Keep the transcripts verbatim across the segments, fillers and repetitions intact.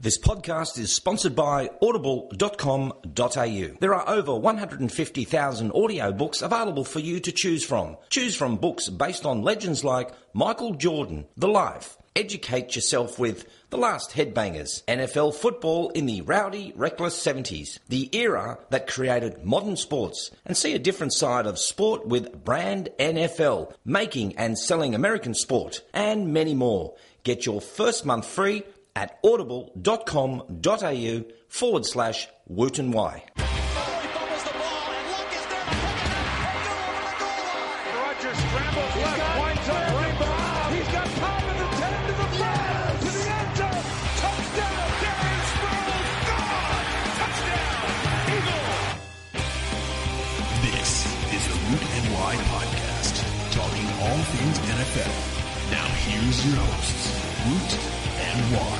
This podcast is sponsored by audible dot com dot a u. There are over one hundred fifty thousand audiobooks available for you to choose from. Choose from books based on legends like Michael Jordan, The Life. Educate yourself with The Last Headbangers, N F L football in the rowdy, reckless seventies, the era that created modern sports, and see a different side of sport with Brand N F L, making and selling American sport, and many more. Get your first month free at audible dot com dot a u forward slash Wooten Y. Rodgers scrambles left, winds up right. He's got time in the ten to the five, to the end zone. Touchdown, Darren Sproles, gone. Touchdown, Eagle. This is the Root N Y podcast, talking all things N F L. Now here's your hosts, Root and Y.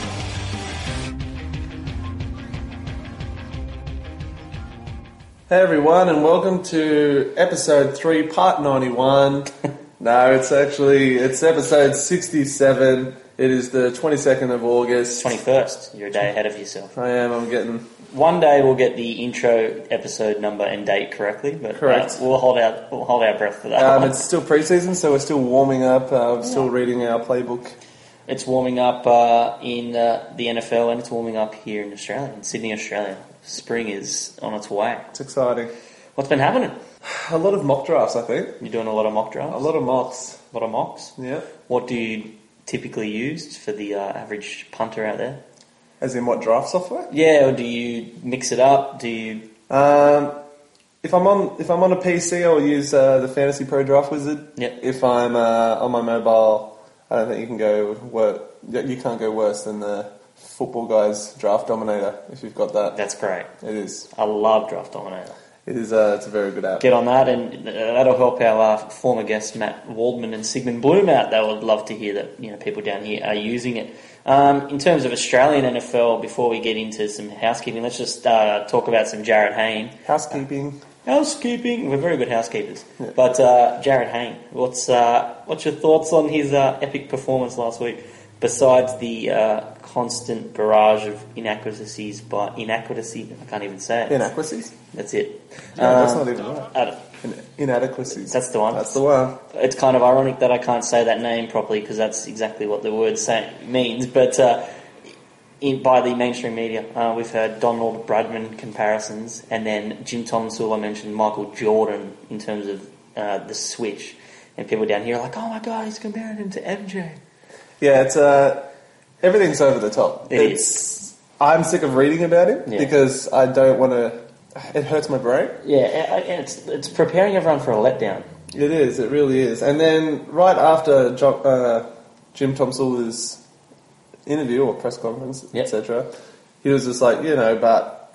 Hey everyone, and welcome to episode three, part ninety-one. No, it's actually, it's episode sixty-seven. It is the twenty-second of August. twenty-first. You're a day ahead of yourself. I am, I'm getting... One day we'll get the intro episode number and date correctly, but Correct. Uh, we'll hold our we'll hold our breath for that. Um, one. it's still pre-season, so we're still warming up. Uh, I'm still reading our playbook. It's warming up uh, in uh, the N F L and it's warming up here in Australia, in Sydney, Australia. Spring is on its way. It's exciting. What's been happening? A lot of mock drafts, I think. You're doing a lot of mock drafts? A lot of mocks. A lot of mocks? Yeah. What do you typically use for the uh, average punter out there? As in what, draft software? Yeah, or do you mix it up? Do you... Um, if I'm on if I'm on a P C, I'll use uh, the Fantasy Pro Draft Wizard. Yep. If I'm uh, on my mobile, I don't think you can go wor- You can't go worse than the Football Guys Draft Dominator if you've got that. That's great. It is. I love Draft Dominator. It is. Uh, it's a very good app. Get on that, and that'll help our uh, former guests Matt Waldman and Sigmund Bloom out. They would love to hear that, you know, people down here are using it. Um, in terms of Australian N F L, before we get into some housekeeping, let's just uh, talk about some Jared Hayne. Housekeeping. Housekeeping. We're very good housekeepers. Yeah. But uh, Jared Hayne, what's uh, what's your thoughts on his uh, epic performance last week? Besides the uh, constant barrage of inaccuracies, by inaccuracy, I can't even say it. Inaccuracies? That's it. No, um, that's not even right. I don't, In- inadequacies. That's the one. That's the one. It's kind of ironic that I can't say that name properly because that's exactly what the word say, means. But uh, in, by the mainstream media, uh, we've heard Donald Bradman comparisons, and then Jim Tomsula mentioned Michael Jordan in terms of uh, the switch, and people down here are like, "Oh my God, he's comparing him to M J." Yeah, it's uh, everything's over the top. It it's, is. I'm sick of reading about him Yeah. because I don't want to. It hurts my brain. Yeah, and it's it's preparing everyone for a letdown. It is. It really is. And then right after jo- uh, Jim Tomsula's interview or press conference, Yep. et cetera, he was just like, you know, but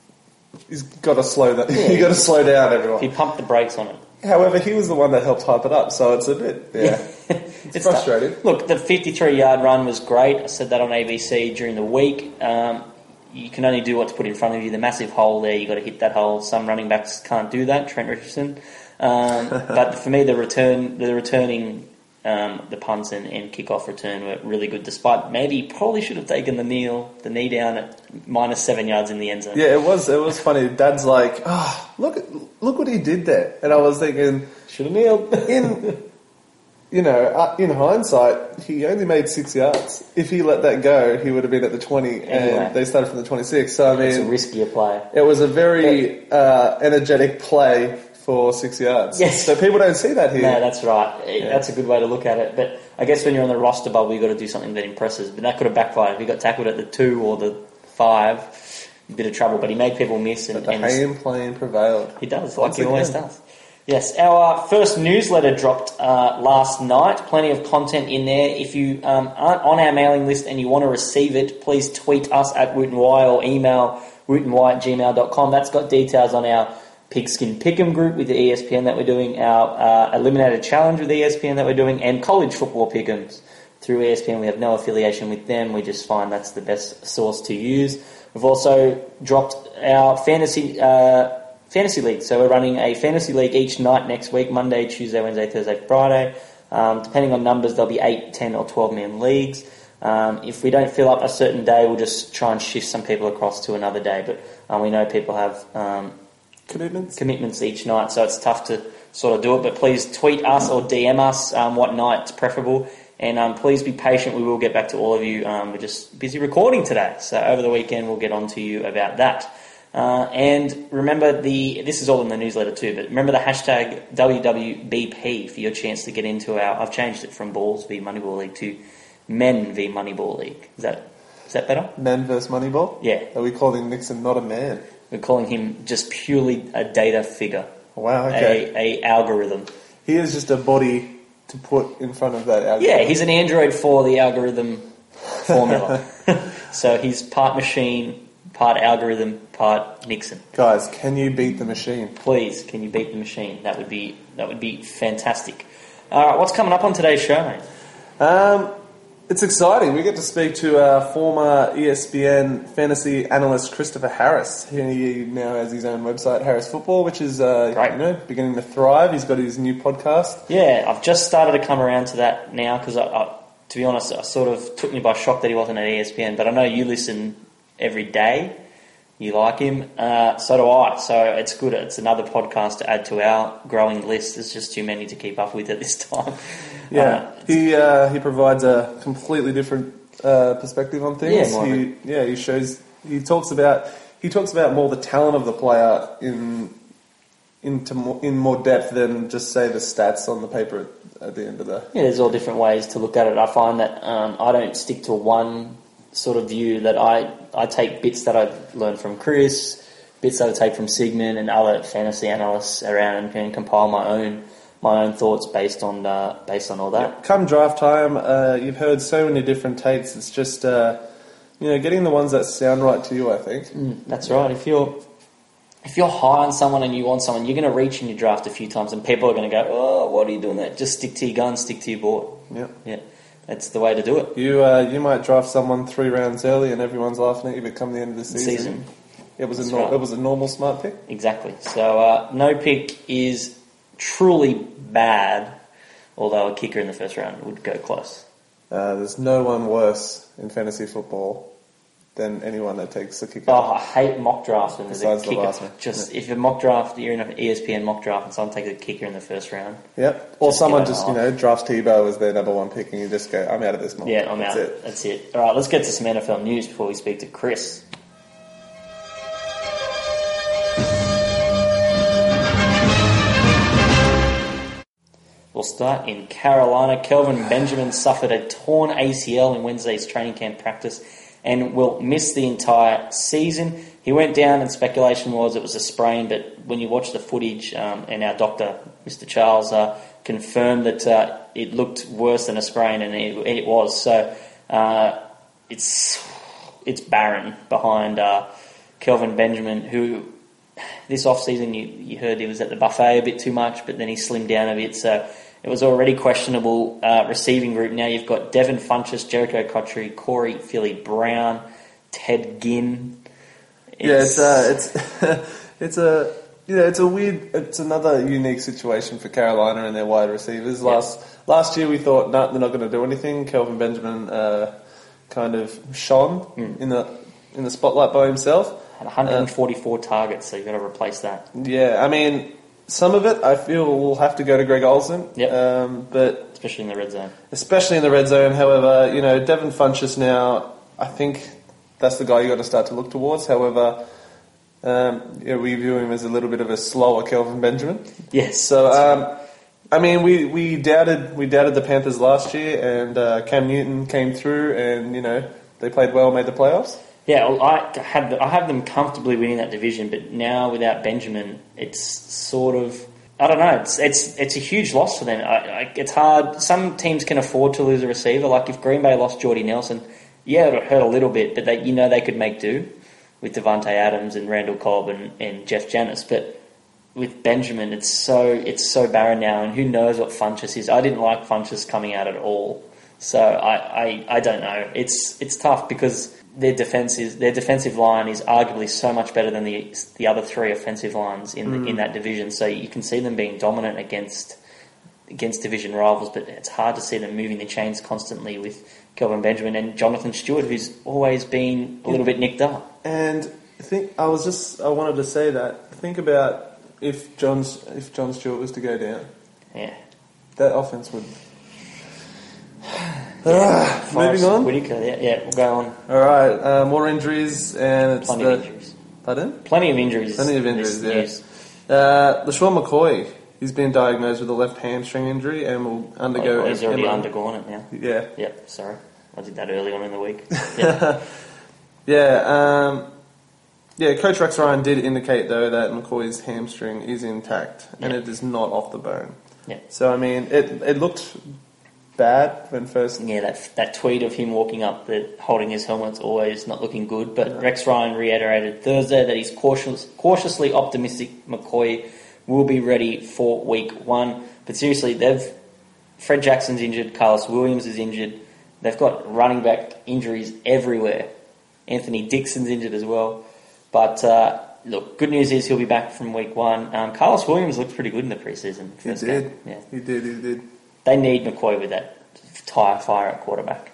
he's got to slow that. Yeah. you got to slow down, everyone. He pumped the brakes on it. However, he was the one that helped hype it up, so it's a bit, yeah, it's, It's frustrating. tough. Look, the fifty-three yard run was great. I said that on A B C during the week. Um, you can only do what's put in front of you. The massive hole there, you got to hit that hole. Some running backs can't do that. Trent Richardson. Um, but for me, the return, the returning, um, the punts and, and kickoff return were really good. Despite maybe he probably should have taken the kneel, the knee down at minus seven yards in the end zone. Yeah, it was. It was funny. Dad's like, "Oh, look, at, look what he did there," and I was thinking, Should have kneeled. in, you know, uh, in hindsight, he only made six yards. If he let that go, he would have been at the twenty, Anyway. and they started from the twenty-six. So I It's a mean, riskier play. it was a very uh, energetic play for six yards. Yes. So people don't see that here. No, that's right. It- That's a good way to look at it. But I guess when you're on the roster bubble, you've got to do something that impresses. But that could have backfired. If he got tackled at the two or the five, a bit of trouble. But he made people miss. And, But the and Hayne plan prevailed. he does, Once like he always again. does. Yes, our uh, first newsletter dropped uh, last night. Plenty of content in there. If you um, aren't on our mailing list and you want to receive it, please tweet us at Wooten Y or email wootenY at gmail dot com. That's got details on our Pigskin Pick'em group with the E S P N that we're doing, our uh, Eliminated Challenge with E S P N that we're doing, and college football pick'ems through E S P N. We have no affiliation with them. We just find that's the best source to use. We've also dropped our fantasy uh, fantasy league. So we're running a fantasy league each night next week, Monday, Tuesday, Wednesday, Thursday, Friday. Um, depending on numbers, there'll be eight, ten, or twelve man leagues. Um, if we don't fill up a certain day, we'll just try and shift some people across to another day. But um, we know people have um, Commitments? commitments each night, so it's tough to sort of do it. But please tweet us or D M us um, what night's preferable. And um, please be patient. We will get back to all of you. Um, we're just busy recording today. So over the weekend, we'll get on to you about that. Uh, and remember, the this is all in the newsletter too, but remember the hashtag W W B P for your chance to get into our... I've changed it from Balls v Moneyball League to Men v Moneyball League. Is that is that better? Men versus Moneyball? Yeah. Are we calling Nixon not a man? We're calling him just purely a data figure. Wow, okay. A, a algorithm. He is just a body to put in front of that algorithm. Yeah, he's an android for the algorithm formula. So he's part machine, part algorithm, part Nixon. Guys, can you beat the machine? Please, can you beat the machine? That would be that would be fantastic. All right, what's coming up on today's show, mate? Um, it's exciting. We get to speak to our former E S P N fantasy analyst Christopher Harris. He now has his own website, Harris Football, which is uh, Great. you know beginning to thrive. He's got his new podcast. Yeah, I've just started to come around to that now because, I, I, to be honest, it sort of took me by shock that he wasn't at E S P N. But I know you listen every day. You like him. Uh, so do I. So it's good. It's another podcast to add to our growing list. There's just too many to keep up with at this time. Yeah, Uh, he uh, he provides a completely different uh, perspective on things. Yeah, more of he, yeah, he shows. He talks about he talks about more the talent of the player in into more, in more depth than just say the stats on the paper at, at the end of the. Yeah, there's all different ways to look at it. I find that um, I don't stick to one sort of view. That I, I take bits that I've learned from Chris, bits that I take from Sigmund and other fantasy analysts around, and can compile my own my own thoughts based on uh, based on all that. Yeah, come draft time, uh, you've heard so many different takes. It's just uh, you know getting the ones that sound right to you. I think Mm, that's right. If you're if you're high on someone and you want someone, you're going to reach in your draft a few times, and people are going to go, "Oh, what are you doing that?" Just stick to your guns, stick to your board. yeah. Yeah, that's the way to do it. You uh, you might draft someone three rounds early, and everyone's laughing at you. But come the end of the season, Season. it was a That's nor- right. it was a normal smart pick. Exactly. So uh, no pick is truly bad, although a kicker in the first round would go close. Uh, there's no one worse in fantasy football than anyone that takes a kicker. Oh, I hate mock drafts when there's a Besides the kicker. last one. Just if a mock draft, you're in an E S P N mock draft, and someone takes a kicker in the first round. Yep. Or Just someone get it just, you off. know, drafts Tebow as their number one pick and you just go, I'm out of this mock. Yeah, I'm That's out. it. That's it. All right, let's get to some N F L news before we speak to Chris. We'll start in Carolina. Kelvin Benjamin suffered a torn A C L in Wednesday's training camp practice and will miss the entire season. He went down, and speculation was it was a sprain, but when you watch the footage, um, and our doctor, Mister Charles, uh, confirmed that uh, it looked worse than a sprain, and it, it was. So uh, it's it's barren behind uh, Kelvin Benjamin, who this off-season you, you heard he was at the buffet a bit too much, but then he slimmed down a bit, so it was already questionable uh, receiving group. Now you've got Devin Funchess, Jericho Cotchery, Corey Philly Brown, Ted Ginn. Yeah, it's uh, it's it's a you know it's a weird it's another unique situation for Carolina and their wide receivers. Yeah. Last last year we thought no, they're not going to do anything. Kelvin Benjamin uh, kind of shone Mm. in the in the spotlight by himself. Had one hundred forty-four targets, so you've got to replace that. Yeah, I mean some of it I feel will have to go to Greg Olsen. Yep. Um, but Especially in the red zone. especially in the red zone. However, you know Devin Funchess now I think. That's the guy you got to start to look towards. However, um, yeah, we view him as a little bit of a slower Kelvin Benjamin. Yes. So, um, I mean, we, we doubted we doubted the Panthers last year, and uh, Cam Newton came through, and you know they played well, made the playoffs. Yeah, well, I had I have them comfortably winning that division, but now without Benjamin, it's sort of I don't know. It's it's it's a huge loss for them. I, I, it's hard. Some teams can afford to lose a receiver. Like if Green Bay lost Jordy Nelson, yeah, it would hurt a little bit, but they, you know they could make do with Devontae Adams and Randall Cobb and, and Jeff Janis. But with Benjamin, it's so it's so barren now, and who knows what Funchess is. I didn't like Funchess coming out at all, so I, I, I don't know. It's it's tough because their defense is their defensive line is arguably so much better than the the other three offensive lines in the, in that division. So you can see them being dominant against against division rivals, but it's hard to see them moving the chains constantly with Kelvin Benjamin and Jonathan Stewart, who's always been a little bit nicked up. And I think I was just I wanted to say that. Think about if John's if John Stewart was to go down, Yeah. that offense would. Ah, moving on. Whitaker, yeah, yeah, we'll go on. All right, uh, more injuries, and it's Plenty the, of injuries. Pardon? Plenty of injuries. Plenty of in injuries. this Yeah. news. Uh, LaShawn McCoy, he's been diagnosed with a left hamstring injury and will undergo. Oh, he's already M R I. undergone it now. Yeah, Yep, sorry. I did that early on in the week. Yep. yeah, um, yeah. Coach Rex Ryan did indicate though that McCoy's hamstring is intact and Yeah. it is not off the bone. Yeah. So I mean, it it looked bad when first. Yeah, that that tweet of him walking up, that holding his helmet's always not looking good. But Rex Ryan reiterated Thursday that he's cautious, cautiously optimistic McCoy will be ready for week one. But seriously, they've Fred Jackson's injured, Carlos Williams is injured. They've got running back injuries everywhere. Anthony Dixon's injured as well. But uh, look, good news is he'll be back from week one. Um, Carlos Williams looked pretty good in the preseason. He first did. game. Yeah. He did. He did. They need McCoy with that tire fire at quarterback.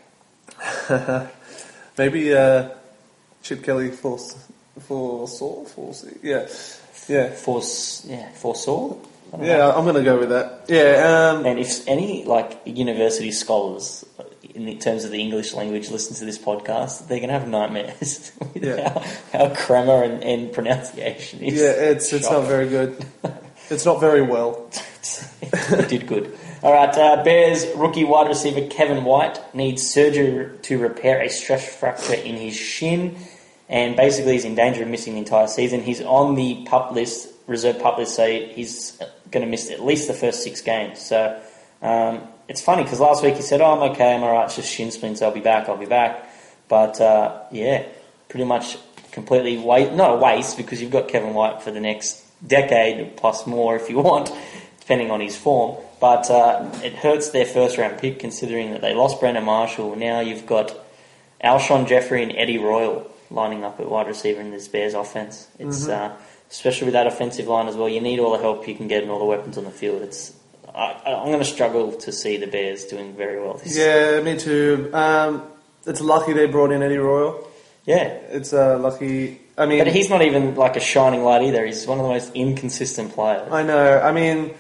Maybe uh, Chip Kelly for for Saul for yeah yeah For yeah, for Saul. I don't know. yeah. I'm gonna go with that. Yeah. Um, And if any like university scholars, in the terms of the English language, listen to this podcast, they're going to have nightmares with Yeah. how, how grammar and, and pronunciation is. yeah. It's it's not shocking. very good. It's not very well. It did good. All right, uh, Bears rookie wide receiver Kevin White needs surgery to repair a stress fracture in his shin, and basically he's in danger of missing the entire season. He's on the pup list, reserve pup list, so he's going to miss at least the first six games. So um, it's funny because last week he said, "Oh, I'm okay, I'm all right, it's just shin splints. I'll be back, I'll be back." But uh, yeah, pretty much completely waste. Not a waste because you've got Kevin White for the next decade plus more if you want, depending on his form. But uh, it hurts their first round pick considering that they lost Brandon Marshall. Now you've got Alshon Jeffrey and Eddie Royal lining up at wide receiver in this Bears offense. It's Mm-hmm. uh, especially with that offensive line as well. You need all the help you can get and all the weapons on the field. It's I, I'm going to struggle to see the Bears doing very well this year. Yeah, me too. Um, it's lucky they brought in Eddie Royal. Yeah. It's uh, lucky. I mean, But he's not even like a shining light either. He's one of the most inconsistent players. I know. I mean,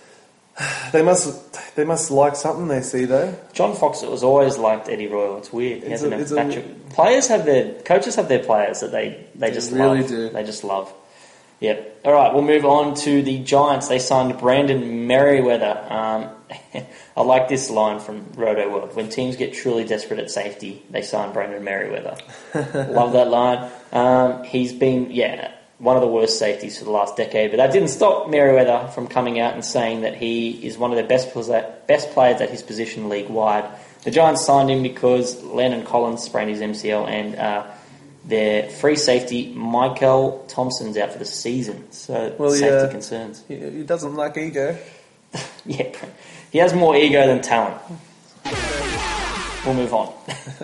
they must they must like something they see though. John Fox has always liked Eddie Royal. It's weird. He It's has an a- it's a- infatu- Players have their coaches have their players that they, they just really love. do. They just love. Yep. All right, we'll move on to the Giants. They signed Brandon Merriweather. Um, I like this line from Roto World. When teams get truly desperate at safety, they sign Brandon Merriweather. Love that line. Um, he's been, yeah, one of the worst safeties for the last decade, but that didn't stop Merriweather from coming out and saying that he is one of the best best players at his position league-wide. The Giants signed him because Landon Collins sprained his M C L and uh, their free safety, Michael Thompson's out for the season. So, Well, safety yeah. concerns. He, he doesn't like ego. Yeah, he has more ego than talent. We'll move on.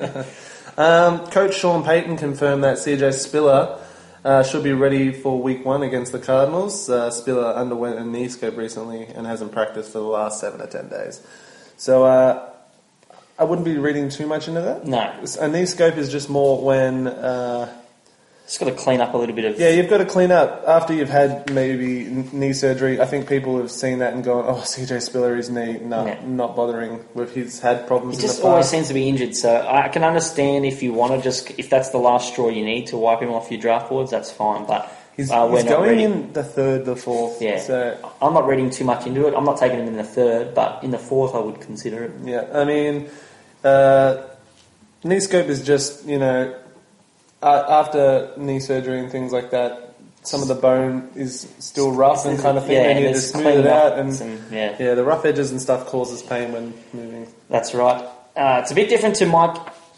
Um, Coach Sean Payton confirmed that C J Spiller uh, should be ready for Week One against the Cardinals. Uh, Spiller underwent a knee scope recently and hasn't practiced for the last seven to ten days. So uh, I wouldn't be reading too much into that. No. A knee scope is just more when. Uh, Just got to clean up a little bit of... Yeah, you've got to clean up after you've had maybe n- knee surgery. I think people have seen that and gone, "Oh, C J Spiller, his knee, no, Yeah. not bothering with he's had problems He in just the always past." seems to be injured, so I can understand if you want to just... If that's the last straw you need to wipe him off your draft boards, that's fine, but He's, uh, we're he's not going ready. in the third, the fourth. Yeah, So I'm not reading too much into it. I'm not taking him in the third, but in the fourth I would consider it. yeah, I mean, uh, knee scope is just you know uh, after knee surgery and things like that. Some of the bone is still rough and kind of thing. Yeah, they need to there's smooth cleaning it out, up and some- yeah. yeah, the rough edges and stuff causes pain when moving. That's right. Uh, it's a bit different to Mike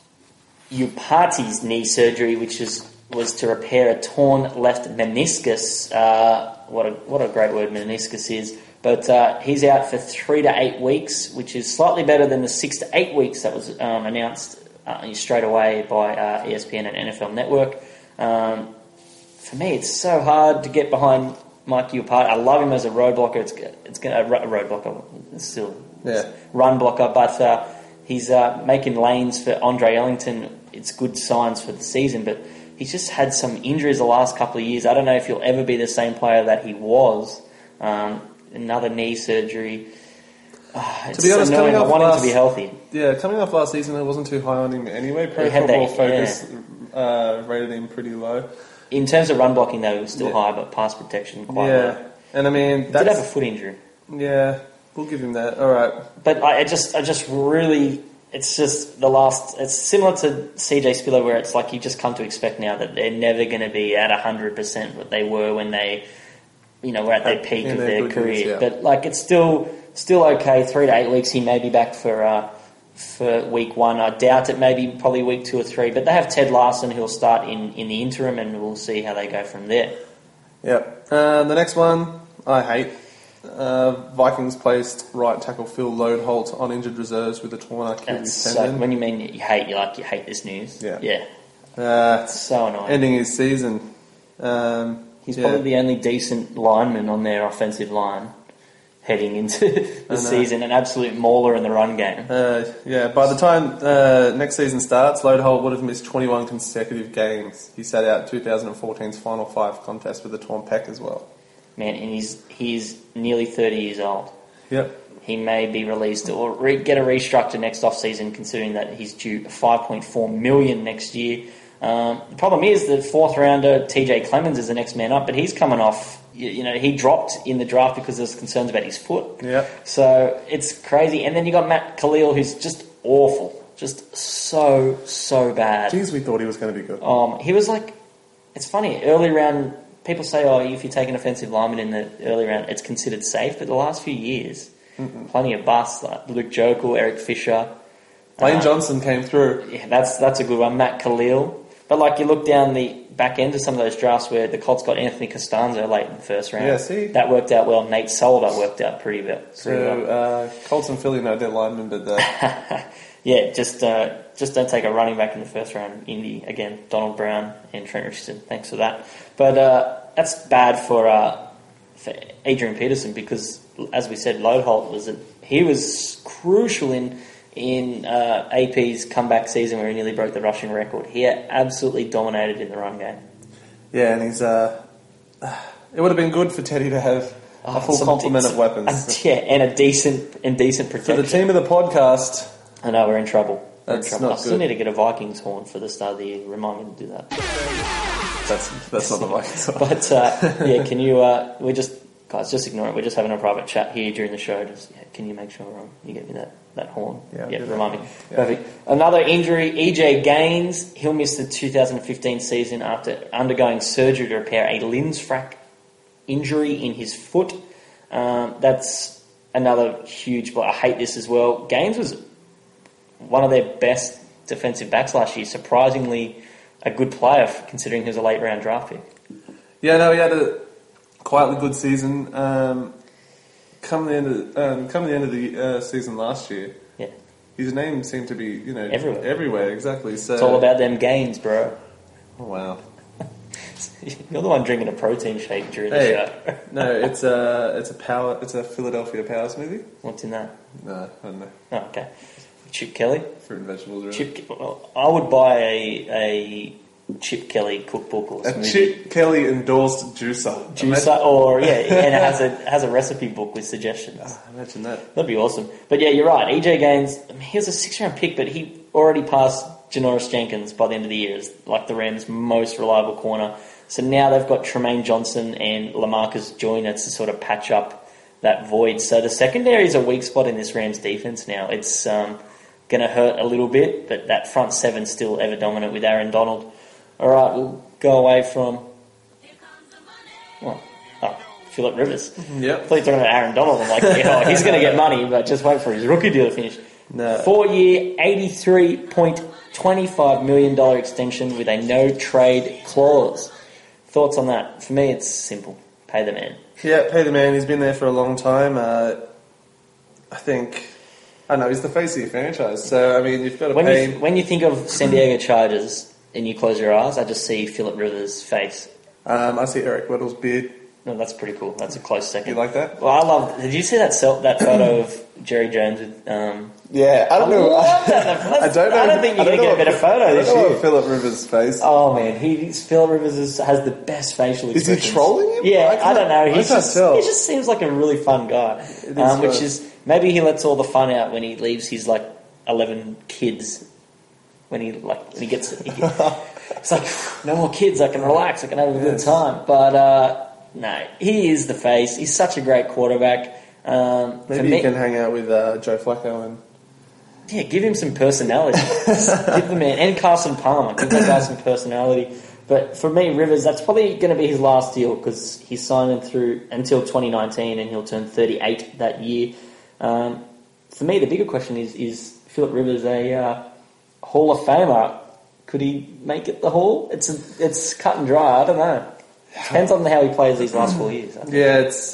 Upati's knee surgery, which is was to repair a torn left meniscus. Uh, what a what a great word meniscus is. But uh, he's out for three to eight weeks, which is slightly better than the six to eight weeks that was um, announced uh, straight away by uh, E S P N and N F L Network. Um, for me, it's so hard to get behind Mike Upati. I love him as a road blocker. It's it's gonna, a road blocker. It's still Yeah. run blocker, but uh, He's uh, making lanes for Andre Ellington. It's good signs for the season, but he's just had some injuries the last couple of years. I don't know if he'll ever be the same player that he was. Um, another knee surgery. Uh, it's to be honest, annoying. coming I off want last, him to be healthy. Yeah, coming off last season, I wasn't too high on him anyway. Pro He had Football that- Focus uh, rated him pretty low. In terms of run blocking, though, he was still Yeah. high, but pass protection quite yeah, low. and I mean, He that's, did have a foot injury. yeah, we'll give him that. All right. But I, I just, I just really, it's just the last. It's similar to C J Spiller, where it's like you just come to expect now that they're never going to be at a hundred percent what they were when they, you know, were at their At- peak in of their their good career. years, yeah. But like, it's still, still okay. Three to eight weeks, he may be back for uh, for week one. I doubt it. Maybe probably week two or three. But they have Ted Larson, who'll start in, in the interim, and we'll see how they go from there. Yep. Uh, the next one I hate. Uh, Vikings placed right tackle Phil Lodeholt on injured reserves with a torn And Achilles it's so, tendon. when you mean you hate, you like you hate this news. Yeah. yeah, uh, it's so annoying. ending his season. Um, He's yeah. probably the only decent lineman on their offensive line heading into the season, an absolute mauler in the run game. Uh, yeah, by the time uh, next season starts, Lodeholt would have missed twenty-one consecutive games. He sat out twenty fourteen's Final Five contest with a torn pec as well. Man, and he's he's nearly thirty years old. Yep. He may be released or re- get a restructure next off season, considering that he's due five point four million next year. Um, the problem is the fourth rounder T J Clemens is the next man up, but he's coming off. You, you know, he dropped in the draft because there's concerns about his foot. Yep. So it's crazy. And then you got Matt Khalil, who's just awful, just so so bad. Jeez, we thought he was going to be good. Um, he was like, it's funny, early round, people say, oh, if you take an offensive lineman in the early round, it's considered safe. But the last few years, Mm-mm. plenty of busts, like Luke Jokel, Eric Fisher. Lane uh, Johnson came through. Yeah, that's that's a good one. Matt Khalil. But like you look down the back end of some of those drafts where the Colts got Anthony Costanzo late in the first round. Yeah, see? That worked out well. Nate Solder worked out pretty well. Pretty So well. uh, Colts and Philly know their linemen, but uh, Yeah, just uh, just don't take a running back in the first round. Indy, again, Donald Brown and Trent Richardson. Thanks for that. But uh, that's bad for, uh, for Adrian Peterson because, as we said, Lodeholt was a, he was crucial in in uh, A P's comeback season where he nearly broke the rushing record. He absolutely dominated in the run game. yeah, and he's. Uh, it would have been good for Teddy to have a Oh, full some complement de- of weapons. a- yeah, and a decent and decent For protection. the team of the podcast, I know we're in trouble. We're in That's trouble. not I still good. need to get a Vikings horn for the start of the year. Remind me to do that. that's that's not the Vikings. But uh, yeah, can you? Uh, we're just guys, just ignore it. We're just having a private chat here during the show. Just yeah, can you make sure um, you get me that, that horn? Yeah, I'll yeah do that. remind me. Yeah. Perfect. Another injury. E J Gaines. He'll miss the two thousand fifteen season after undergoing surgery to repair a Lindsfrack injury in his foot. Um, that's another huge. But I hate this as well. Gaines was one of their best defensive backs last year. Surprisingly, a good player considering he was a late round draft pick. Yeah, no, he had a quietly good season. Um, come the end of um, come the end of the uh, season last year, Yeah. his name seemed to be you know Everywhere. Everywhere, exactly. So It's all about them gains, bro. Oh, wow. You're the one drinking a protein shake during the Hey, show. no, it's a it's a power it's a Philadelphia power smoothie. What's in that? No, I don't know. Oh, okay. Chip Kelly. Fruit and vegetables. Really. Chip. Well, I would buy a a Chip Kelly cookbook or A smoothie. Chip Kelly endorsed juicer. Juicer, or yeah, and it has a has a recipe book with suggestions. Imagine, imagine that. That'd be awesome. But yeah, you're right. E J Gaines, I mean, he was a six round pick, but he already passed Janoris Jenkins by the end of the year as like the Rams' most reliable corner. So now they've got Tremaine Johnson and LaMarcus Joyner to sort of patch up that void. So the secondary is a weak spot in this Rams defense now. It's um, going to hurt a little bit, but that front seven's still ever dominant with Aaron Donald. All right, we'll go away from what? Oh, Phillip Rivers. Yep. I thought you were talking about Aaron Donald. I'm like, oh, he's going to get money, but just wait for his rookie deal to finish. No. Four-year, eighty-three point two five million dollars extension with a no-trade clause. Thoughts on that? For me, it's simple. Pay the man. Yeah, pay the man. He's been there for a long time. Uh, I think, I don't know, he's the face of your franchise. So, I mean, you've got to When pay you, him. when you think of San Diego Chargers and you close your eyes, I just see Phillip Rivers' face. Um, I see Eric Weddle's beard. No, that's pretty cool. That's a close second. You like that? Well, I love. Did you see that self, that photo of Jerry Jones with? Um, Yeah, I don't know. love that. I don't know. I don't think you're I going to know get a better what- photo I this don't know year. what Philip Rivers' face. Oh man, he Philip Rivers is, has the best facial Is he expressions. trolling him? Yeah, I I, can't- don't know. I He's can't just, tell. he just seems like a really fun guy. is Um, which fun. is maybe he lets all the fun out when he leaves his like eleven kids. When he like when he gets, he gets it's like no more kids. I can relax. I can have a good Yes. time. But uh, no, he is the face. He's such a great quarterback. Um, for Maybe me, you can hang out with uh, Joe Flacco and. yeah, give him some personality. Just give the man and Carson Palmer. Give that guy some personality. But for me, Rivers, that's probably going to be his last deal because he's signing through until twenty nineteen, and he'll turn thirty-eight that year. Um, for me, the bigger question is: Is Philip Rivers a uh, Hall of Famer? Could he make it the Hall? It's a, it's cut and dry. I don't know. Depends on how he plays these last four years. I think. Yeah, it's.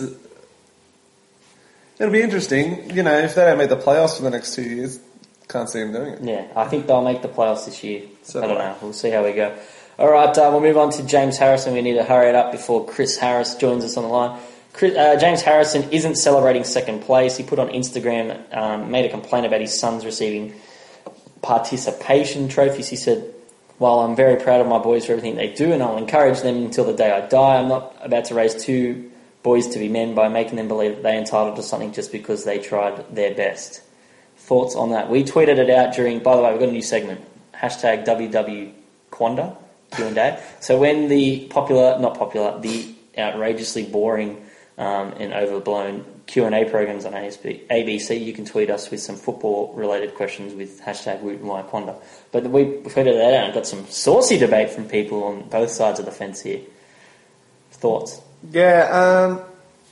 It'll be interesting. You know, if they don't make the playoffs for the next two years, can't see him doing it. Yeah, I think they'll make the playoffs this year. So I don't do I. know. We'll see how we go. All right, uh, we'll move on to James Harrison. We need to hurry it up before Chris Harris joins us on the line. Chris, uh, James Harrison isn't celebrating second place. He put on Instagram, um, made a complaint about his sons receiving participation trophies. He said, "While I'm very proud of my boys for everything they do, and I'll encourage them until the day I die, I'm not about to raise two boys to be men by making them believe that they're entitled to something just because they tried their best." Thoughts on that? We tweeted it out during, by the way, we've got a new segment, hashtag W W Quanda, Q and A. So when the popular, not popular, the outrageously boring um, and overblown Q and A programs on A B C, you can tweet us with some football-related questions with hashtag Woot and Why Quanda. But we tweeted that out and got some saucy debate from people on both sides of the fence here. Thoughts? Yeah, um,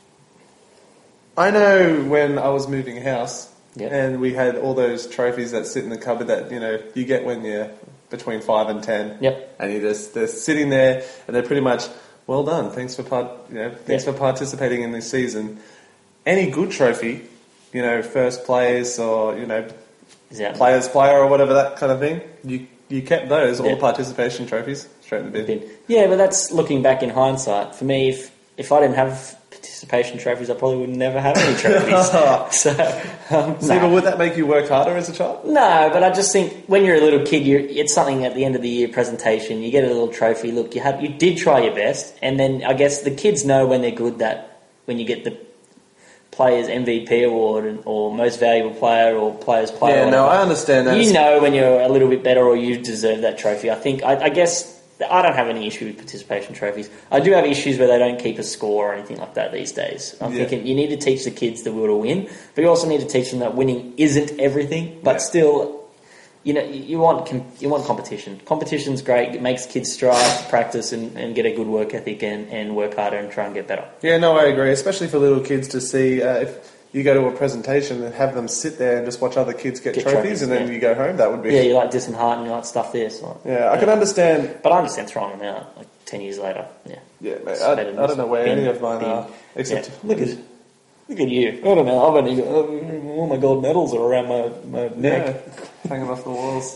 I know when I was moving house, Yeah. and we had all those trophies that sit in the cupboard that you know you get when you're between five and ten. Yep. And you just they're sitting there, and they're pretty much well done. Thanks for part, you know, thanks Yeah. for participating in this season. Any good trophy, you know, first place or you know, Is that players player or whatever that kind of thing. You you kept those all Yeah. the participation trophies straight in the bin. bin? Yeah, but that's looking back in hindsight. For me, if if I didn't have participation trophies, I probably would never have any trophies. so, um, See, nah. but would that make you work harder as a child? No, but I just think when you're a little kid, you're, it's something at the end of the year presentation. You get a little trophy. Look, you had you did try your best, and then I guess the kids know when they're good that when you get the players M V P award and, or most valuable player or players player. Yeah, or no, whatever, I understand that. You know when you're a little bit better or you deserve that trophy. I think I, I guess I don't have any issue with participation trophies. I do have issues where they don't keep a score or anything like that these days. I'm Yeah. thinking you need to teach the kids the will to win, but you also need to teach them that winning isn't everything. But Yeah. still, you know, you want com- you want competition. Competition's great. It makes kids strive to practice and, and get a good work ethic and, and work harder and try and get better. Yeah, no, I agree. Especially for little kids to see uh, if you go to a presentation and have them sit there and just watch other kids get, Get trophies, trophies, and then yeah. you go home. That would be. Yeah, you like disheartened, you like stuff this. Like, Yeah, I can understand. But I understand throwing them out like ten years later. Yeah. Yeah, mate, It's I, better than I don't know where bin- any of mine bin. are, except Yeah. Look at look at you. I don't know. I've only got, all my gold medals are around my, my neck. yeah, hanging off the walls.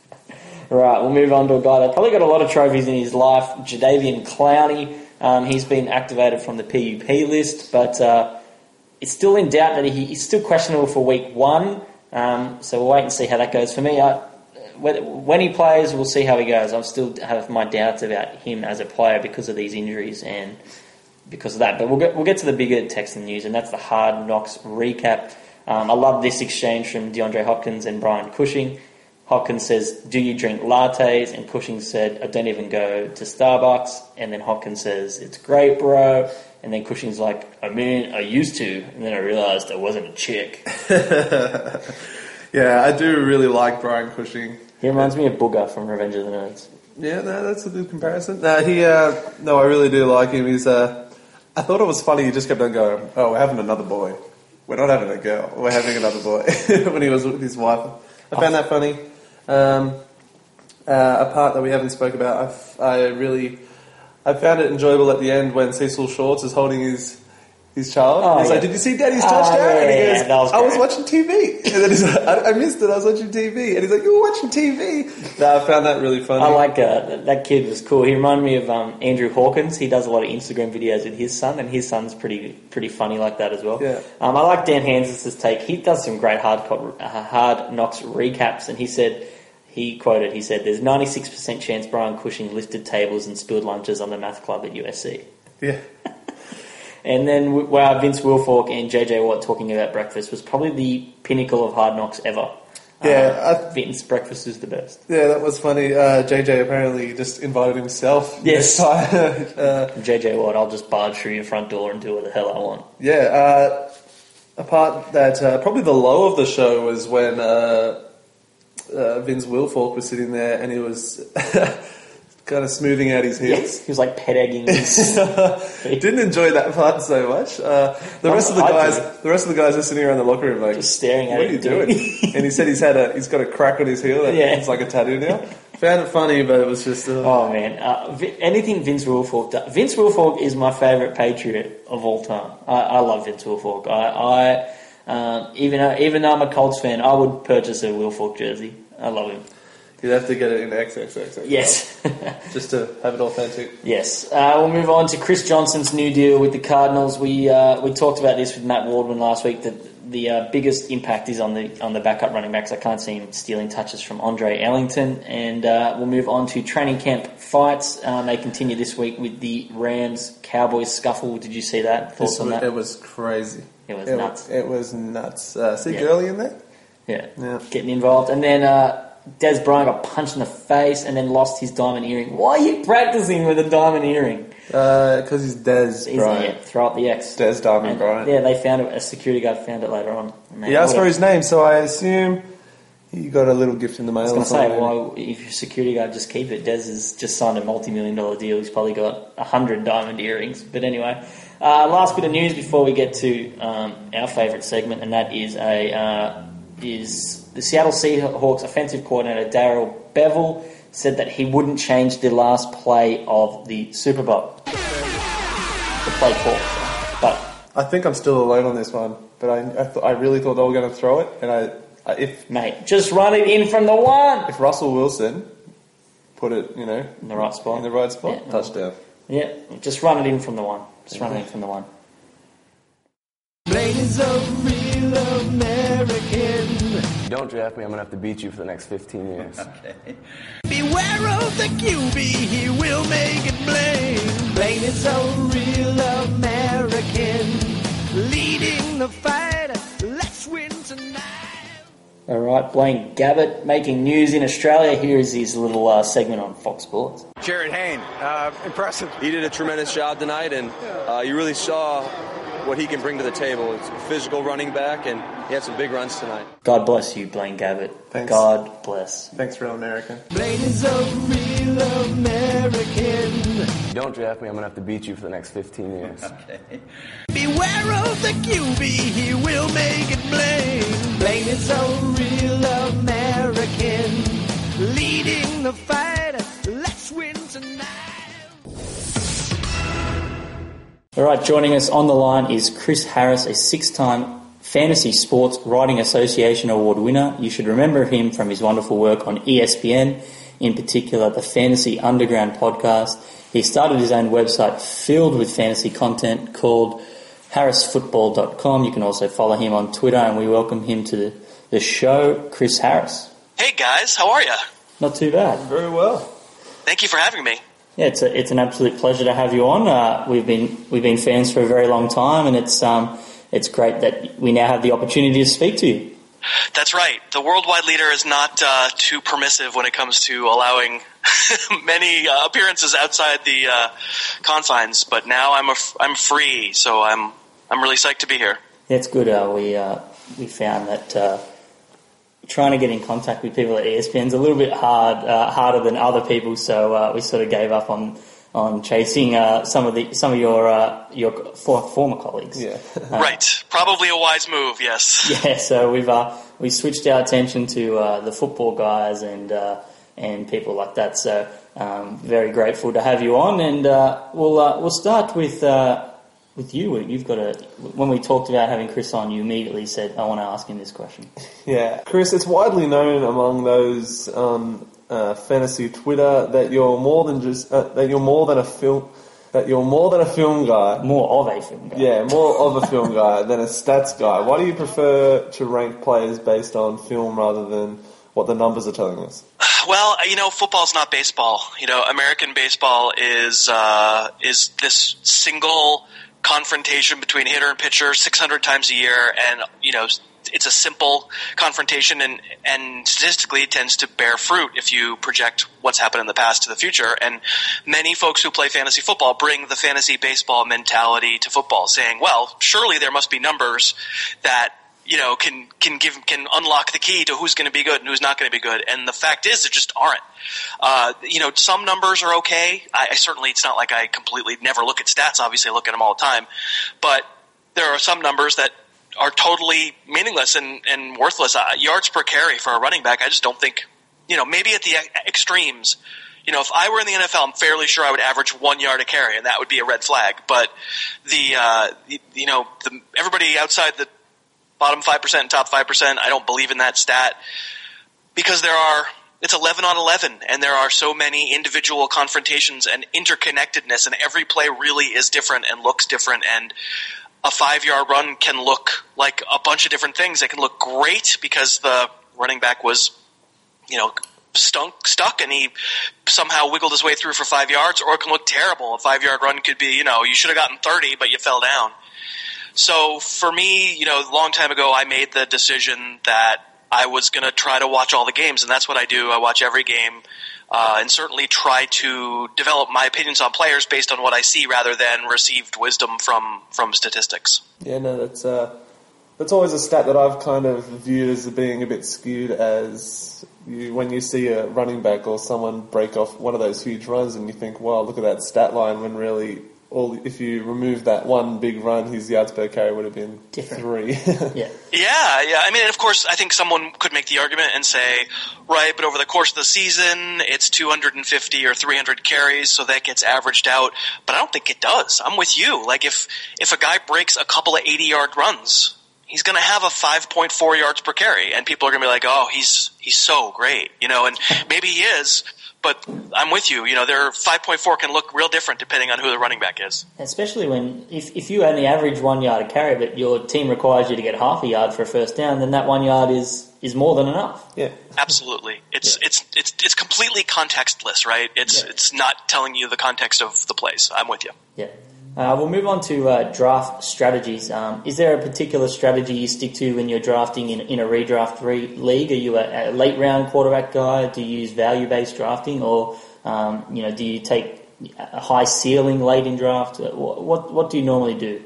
Right, we'll move on to a guy that probably got a lot of trophies in his life, Jadeveon Clowney. Um, he's been activated from the P U P list, but uh, it's still in doubt that he, he's still questionable for week one. Um, so we'll wait and see how that goes. For me, I, whether, when he plays, we'll see how he goes. I still have my doubts about him as a player because of these injuries and because of that. But we'll get, we'll get to the bigger Texan news, and that's the Hard Knocks recap. Um, I love this exchange from DeAndre Hopkins and Brian Cushing. Hopkins says, "Do you drink lattes?" And Cushing said, "I don't even go to Starbucks." And then Hopkins says, "It's great, bro." And then Cushing's like, "I mean, I used to." And then I realised I wasn't a chick. Yeah, I do really like Brian Cushing. He reminds me of Booger from Revenge of the Nerds. Yeah, no, that's a good comparison. No, he, uh, no, I really do like him. He's, uh, I thought it was funny. He just kept on going, "Oh, we're having another boy. We're not having a girl. We're having another boy." When he was with his wife, I found that funny. Um, uh, a part that we haven't spoke about, I've, I really, I found it enjoyable at the end when Cecil Shorts is holding his his child. Oh, and he's yeah. like, "Did you see Daddy's Oh, touchdown?" yeah, and he yeah, goes, that was "I was great. watching T V." And then he's like, I, "I missed it. I was watching T V." And he's like, "You were watching T V?" No, I found that really funny. I like uh, that kid was cool. He reminded me of um, Andrew Hawkins. He does a lot of Instagram videos with his son, and his son's pretty pretty funny like that as well. Yeah. Um, I like Dan Hansis' take. He does some great hard co- uh, hard knocks recaps, and he said, he quoted, he said, "There's ninety-six percent chance Brian Cushing lifted tables and spilled lunches on the math club at U S C." Yeah. And then wow, Vince Wilfork and J J Watt talking about breakfast was probably the pinnacle of hard knocks ever. Yeah, uh, I- Vince breakfast is the best. Yeah, that was funny. Uh, J J apparently just invited himself. Yes. next time. uh, J J Watt, I'll just barge through your front door and do what the hell I want. yeah, uh, a part that uh, probably the low of the show was when uh, uh, Vince Wilfork was sitting there and he was kind of smoothing out his heels. Yes, he was like pet egging his. Didn't enjoy that part so much. Uh, the rest of the I guys, did. the rest of the guys are sitting around the locker room like, Just staring at "What are him you doing?" And he said he's had a, he's got a crack on his heel. That Yeah. it's like a tattoo now. Found it funny, but it was just. Uh, Oh man, uh, Vi- anything Vince Wilfork does. Vince Wilfork is my favourite Patriot of all time. I, I love Vince Wilfork. I, I um, even though, even though I'm a Colts fan, I would purchase a Wilfork jersey. I love him. You'd have to get it in triple X L. Yes. Just to have it authentic. Yes. Uh, we'll move on to Chris Johnson's new deal with the Cardinals. We uh, we talked about this with Matt Wardman last week, that the uh, biggest impact is on the on the backup running backs. I can't see him stealing touches from Andre Ellington. And uh, we'll move on to training camp fights. Um, they continue this week with the Rams-Cowboys scuffle. Did you see that? Thoughts This on was, that? it was crazy. It was it nuts. Was, it was nuts. Uh, see Yeah. Gurley in there? Yeah. Yeah. Getting involved. And then uh, Des Bryant got punched in the face and then lost his diamond earring. Why are you practicing with a diamond earring? Because Uh, he's Des Easy, Bryant. yeah, throw up the X. Des Diamond And, Bryant. Yeah, they found it. A security guard found it later on. And they He asked bought for it. his name, so I assume he got a little gift in the mail. I or was going to say, something. why, if your security guard just keep it? Des has just signed a multi-million dollar deal. He's probably got a hundred diamond earrings. But anyway, uh, last bit of news before we get to um, our favourite segment, and that is a uh, is the Seattle Seahawks offensive coordinator Darrell Bevel said that he wouldn't change the last play of the Super Bowl, the play call. But I think I'm still alone on this one, but I I, th- I really thought they were going to throw it, and I, I if mate, just run it in from the one if Russell Wilson put it, you know, in the right spot. in the right spot, Yeah. touchdown. Yeah, just run it in from the one. Just run it in from the one. Blaine is a real American. If you don't draft me, I'm going to have to beat you for the next fifteen years. Beware of the Q B, he will make it Blaine. Blaine is a real American. Leading the fight, let's win tonight. All right, Blaine Gabbert making news in Australia. Here is his little uh, segment on Fox Sports. Jared Hayne, uh, impressive. He did a tremendous job tonight, and uh, you really saw what he can bring to the table. It's a physical running back, and he had some big runs tonight. God bless you, Blaine Gabbert. Thanks. God bless. Thanks, real American. Blaine is a real American. If you don't draft me, I'm going to have to beat you for the next fifteen years. Beware of the Q B, he will make it Blaine. Blaine is a real American. Leading the fight, let's win tonight. All right, joining us on the line is Chris Harris, a six-time Fantasy Sports Writing Association Award winner. You should remember him from his wonderful work on E S P N, in particular the Fantasy Underground podcast. He started his own website filled with fantasy content called harris football dot com. You can also follow him on Twitter, and we welcome him to the, the show, Chris Harris. Hey guys, how are you? Not too bad. Very well. Thank you for having me. Yeah, it's a, it's an absolute pleasure to have you on. Uh, we've been we've been fans for a very long time, and it's um it's great that we now have the opportunity to speak to you. That's right. The worldwide leader is not uh, too permissive when it comes to allowing many uh, appearances outside the uh, confines. But now I'm a f- I'm free, so I'm I'm really psyched to be here. That's good. Uh, we uh, we found that uh, trying to get in contact with people at E S P N is a little bit hard, uh, harder than other people. So uh, we sort of gave up on on chasing uh, some of the some of your uh, your for, former colleagues. Yeah. Right. Probably a wise move. Yes. Yeah. So we've uh, we switched our attention to uh, the football guys and uh, and people like that. So um, very grateful to have you on, and uh, we'll uh, we'll start with uh, with you, you've got a. When we talked about having Chris on, you immediately said, "I want to ask him this question." Yeah, Chris, it's widely known among those on uh, fantasy Twitter that you're more than just uh, that you're more than a film that you're more than a film guy. More of a film guy. Yeah, more of a film guy than a stats guy. Why do you prefer to rank players based on film rather than what the numbers are telling us? Well, you know, football's not baseball. You know, American baseball is uh, is this single confrontation between hitter and pitcher six hundred times a year, and you know, it's a simple confrontation, and and statistically it tends to bear fruit if you project what's happened in the past to the future. And many folks who play fantasy football bring the fantasy baseball mentality to football, saying, "Well, surely there must be numbers that." You know, can can give can unlock the key to who's going to be good and who's not going to be good, and the fact is, there just aren't. Uh, you know, some numbers are okay. I, I certainly, it's not like I completely never look at stats. Obviously, I look at them all the time, but there are some numbers that are totally meaningless and, and worthless. Uh, yards per carry for a running back, I just don't think. You know, maybe at the extremes. You know, if I were in the N F L, I'm fairly sure I would average one yard a carry, and that would be a red flag. But the, uh, the you know, the, everybody outside the bottom five percent and top five percent, I don't believe in that stat because there are, it's eleven on eleven and there are so many individual confrontations and interconnectedness, and every play really is different and looks different, and a five-yard run can look like a bunch of different things. It can look great because the running back was, you know, stunk, stuck and he somehow wiggled his way through for five yards, or it can look terrible. A five-yard run could be, you know, you should have gotten thirty, but you fell down. So for me, you know, a long time ago, I made the decision that I was going to try to watch all the games, and that's what I do. I watch every game uh, and certainly try to develop my opinions on players based on what I see rather than received wisdom from, from statistics. Yeah, no, that's uh, that's always a stat that I've kind of viewed as being a bit skewed, as you, when you see a running back or someone break off one of those huge runs and you think, wow, look at that stat line, when really all, if you remove that one big run, his yards per carry would have been different. Three. yeah. Yeah, yeah. I mean, of course, I think someone could make the argument and say, right, but over the course of the season, it's two hundred fifty or three hundred carries, so that gets averaged out. But I don't think it does. I'm with you. Like, if, if a guy breaks a couple of eighty-yard runs, he's going to have a five point four yards per carry, and people are going to be like, oh, he's he's so great, you know, and maybe he is. But I'm with you. You know, their five point four can look real different depending on who the running back is. Especially when, if, if you only average one yard a carry, but your team requires you to get half a yard for a first down, then that one yard is, is more than enough. Yeah, absolutely. It's yeah. it's it's it's completely contextless, right? It's yeah. it's not telling you the context of the plays. I'm with you. Yeah. Uh, we'll move on to uh, draft strategies. Um, is there a particular strategy you stick to when you're drafting in, in a redraft re- league? Are you a, a late round quarterback guy? Do you use value based drafting, or um, you know, do you take a high ceiling late in draft? What what, what do you normally do?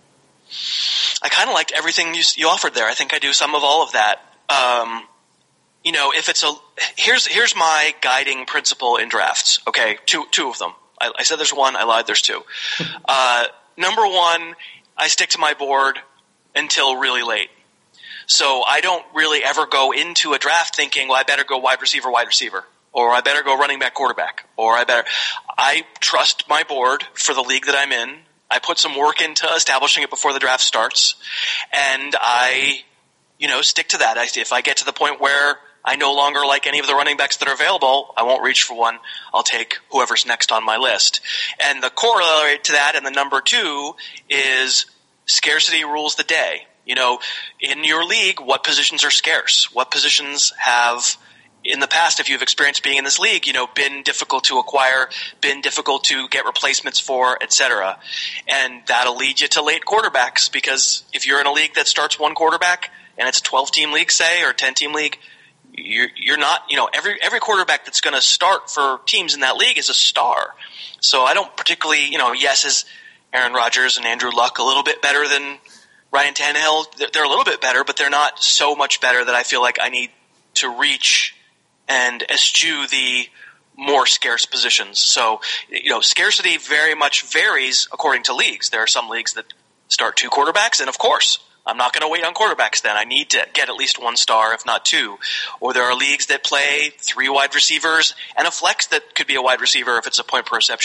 I kind of liked everything you, you offered there. I think I do some of all of that. Um, you know, if it's a here's here's my guiding principle in drafts. Okay, two two of them. I, I said there's one. I lied. There's two. Uh, number one, I stick to my board until really late. So I don't really ever go into a draft thinking, well, I better go wide receiver, wide receiver, or I better go running back, quarterback, or I better. I trust my board for the league that I'm in. I put some work into establishing it before the draft starts, and I, you know, stick to that. I, if I get to the point where I no longer like any of the running backs that are available, I won't reach for one. I'll take whoever's next on my list. And the corollary to that, and the number two, is scarcity rules the day. You know, in your league, what positions are scarce? What positions have, in the past, if you've experienced being in this league, you know, been difficult to acquire, been difficult to get replacements for, et cetera. And that'll lead you to late quarterbacks, because if you're in a league that starts one quarterback, and it's a twelve-team league, say, or a ten-team league, You're, you're not, you know, every every quarterback that's going to start for teams in that league is a star. So I don't particularly, you know, yes, is Aaron Rodgers and Andrew Luck a little bit better than Ryan Tannehill? They're, they're a little bit better, but they're not so much better that I feel like I need to reach and eschew the more scarce positions. So, you know, scarcity very much varies according to leagues. There are some leagues that start two quarterbacks, and of course, I'm not going to wait on quarterbacks then. I need to get at least one star, if not two. Or there are leagues that play three wide receivers and a flex that could be a wide receiver if it's a point per reception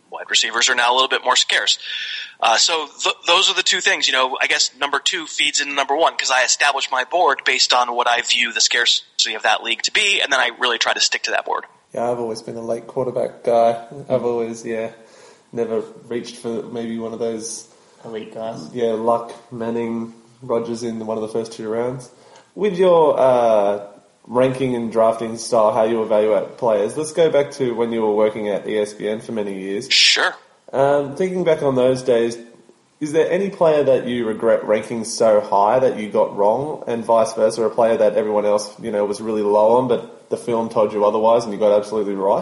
wide receivers are now a little bit more scarce. Uh, so th- those are the two things. You know, I guess number two feeds into number one because I establish my board based on what I view the scarcity of that league to be, and then I really try to stick to that board. Yeah, I've always been a late quarterback guy. I've always, yeah, never reached for maybe one of those elite guys. Yeah, Luck, Manning, Rodgers in one of the first two rounds. With your uh, ranking and drafting style, how you evaluate players, let's go back to when you were working at E S P N for many years. Sure. Um, thinking back on those days, is there any player that you regret ranking so high that you got wrong, and vice versa, a player that everyone else, you know, was really low on, but the film told you otherwise and you got absolutely right?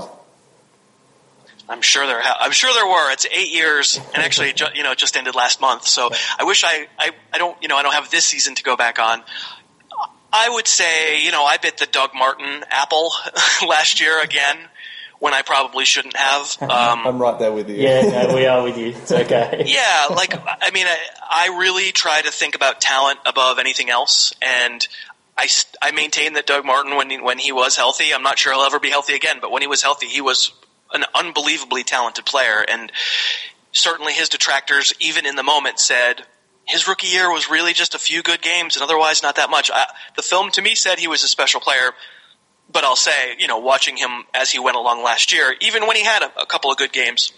I'm sure there. Ha- I'm sure there were. It's eight years, and actually, ju- you know, it just ended last month. So I wish I, I, I don't, you know, I don't have this season to go back on. I would say, you know, I bit the Doug Martin apple last year again when I probably shouldn't have. Um, I'm right there with you. Yeah, no, we are with you. It's okay. Yeah, like I mean, I, I really try to think about talent above anything else, and I, I maintain that Doug Martin, when he, when he was healthy, I'm not sure he'll ever be healthy again, but when he was healthy, he was an unbelievably talented player, and certainly his detractors, even in the moment, said his rookie year was really just a few good games and otherwise not that much. I, the film to me said he was a special player, but I'll say, you know, watching him as he went along last year, even when he had a, a couple of good games,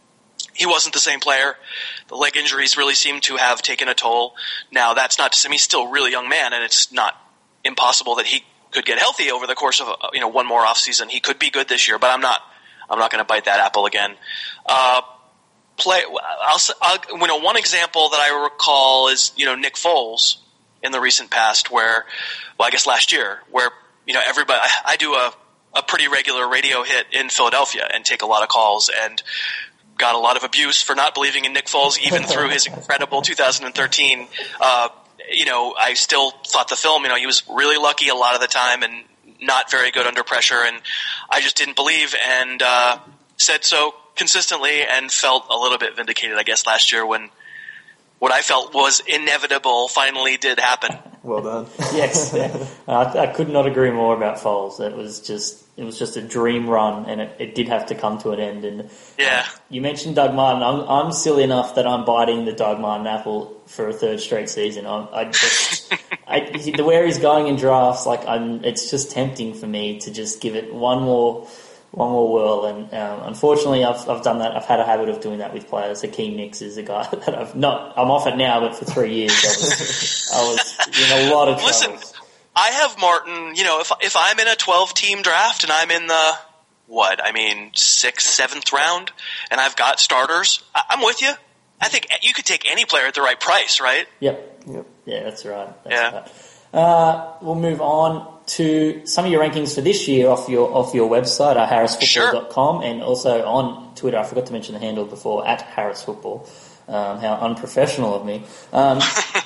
he wasn't the same player. The leg injuries really seemed to have taken a toll. Now, that's not to say he's still a really young man, and it's not impossible that he could get healthy over the course of, you know, one more offseason. He could be good this year, but I'm not I'm not going to bite that apple again. Uh, play. I'll, I'll, you know, one example that I recall is, you know, Nick Foles in the recent past, where, well, I guess last year, where, you know, everybody. I, I do a a pretty regular radio hit in Philadelphia and take a lot of calls, and got a lot of abuse for not believing in Nick Foles, even through his incredible two thousand thirteen. Uh, you know, I still thought the film. You know, he was really lucky a lot of the time, and not very good under pressure, and I just didn't believe, and uh, said so consistently, and felt a little bit vindicated, I guess, last year when what I felt was inevitable finally did happen. Well done. Yes, yeah. I, I could not agree more about Foles. It was just it was just a dream run, and it, it did have to come to an end. And yeah, uh, you mentioned Doug Martin. I'm I'm silly enough that I'm biting the Doug Martin apple for a third straight season. I, I just I, the where he's going in drafts, like I'm, it's just tempting for me to just give it one more. One more whirl, and um, unfortunately, I've I've done that. I've had a habit of doing that with players. Hakeem Nicks is a guy that I've not. I'm off it now, but for three years, I was, I was in a lot of trouble. Listen, I have Martin. You know, if if I'm in a twelve team draft and I'm in the what I mean sixth, seventh round, and I've got starters, I, I'm with you. I think you could take any player at the right price, right? Yep. Yep. Yeah, that's right. That's yeah. Right. Uh, we'll move on to some of your rankings for this year off your off your website, uh, harris football dot com, sure. And also on Twitter. I forgot to mention the handle before, at Harris Football. Um, how unprofessional of me. Um,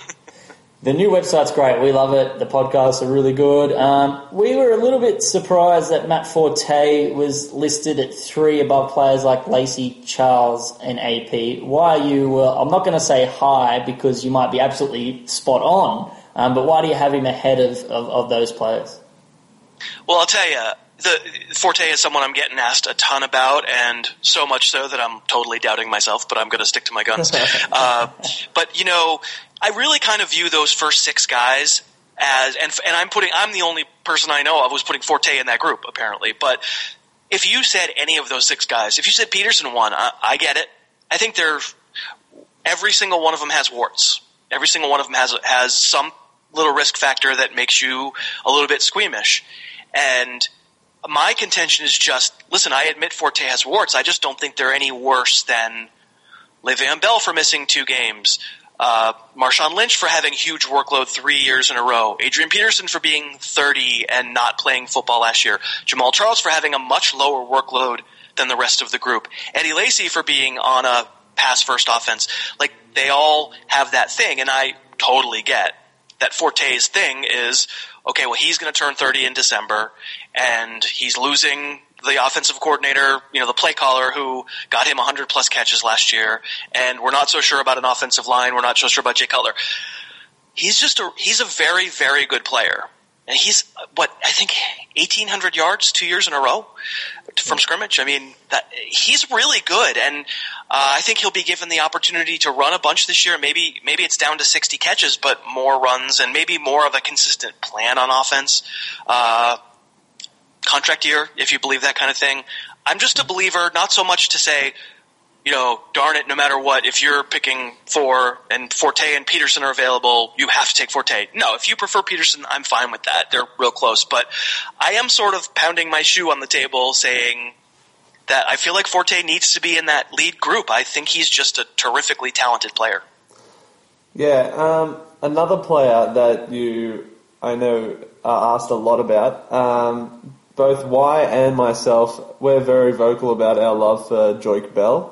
the new website's great. We love it. The podcasts are really good. Um, we were a little bit surprised that Matt Forte was listed at three above players like Lacey, Charles, and A P. Why are you, uh, I'm not going to say high because you might be absolutely spot on, Um, but why do you have him ahead of, of, of those players? Well, I'll tell you, the Forte is someone I'm getting asked a ton about, and so much so that I'm totally doubting myself, but I'm going to stick to my guns. uh, but, you know, I really kind of view those first six guys as, and, and I'm putting, I'm the only person I know of who's putting Forte in that group, apparently. But if you said any of those six guys, if you said Peterson won, I, I get it. I think they're, every single one of them has warts. Every single one of them has has some little risk factor that makes you a little bit squeamish. And my contention is just, listen, I admit Forte has warts. I just don't think they're any worse than Le'Veon Bell for missing two games, uh, Marshawn Lynch for having huge workload three years in a row, Adrian Peterson for being thirty and not playing football last year, Jamal Charles for having a much lower workload than the rest of the group, Eddie Lacy for being on a pass-first offense. Like, they all have that thing, and I totally get that Forte's thing is, okay, well, he's going to turn thirty in December, and he's losing the offensive coordinator, you know, the play caller who got him one hundred plus catches last year, and we're not so sure about an offensive line. We're not so sure about Jay Cutler. He's just a, he's a very, very good player. And he's, what, I think eighteen hundred yards two years in a row? from scrimmage. I mean, that he's really good, and uh, I think he'll be given the opportunity to run a bunch this year. Maybe maybe it's down to sixty catches, but more runs and maybe more of a consistent plan on offense. Uh, contract year, if you believe that kind of thing. I'm just a believer, not so much to say, you know, darn it, no matter what, if you're picking four and Forte and Peterson are available, you have to take Forte. No, if you prefer Peterson, I'm fine with that. They're real close. But I am sort of pounding my shoe on the table saying that I feel like Forte needs to be in that lead group. I think he's just a terrifically talented player. Yeah, um, another player that you, I know, are asked a lot about, um, both Y and myself, we're very vocal about our love for Joik Bell.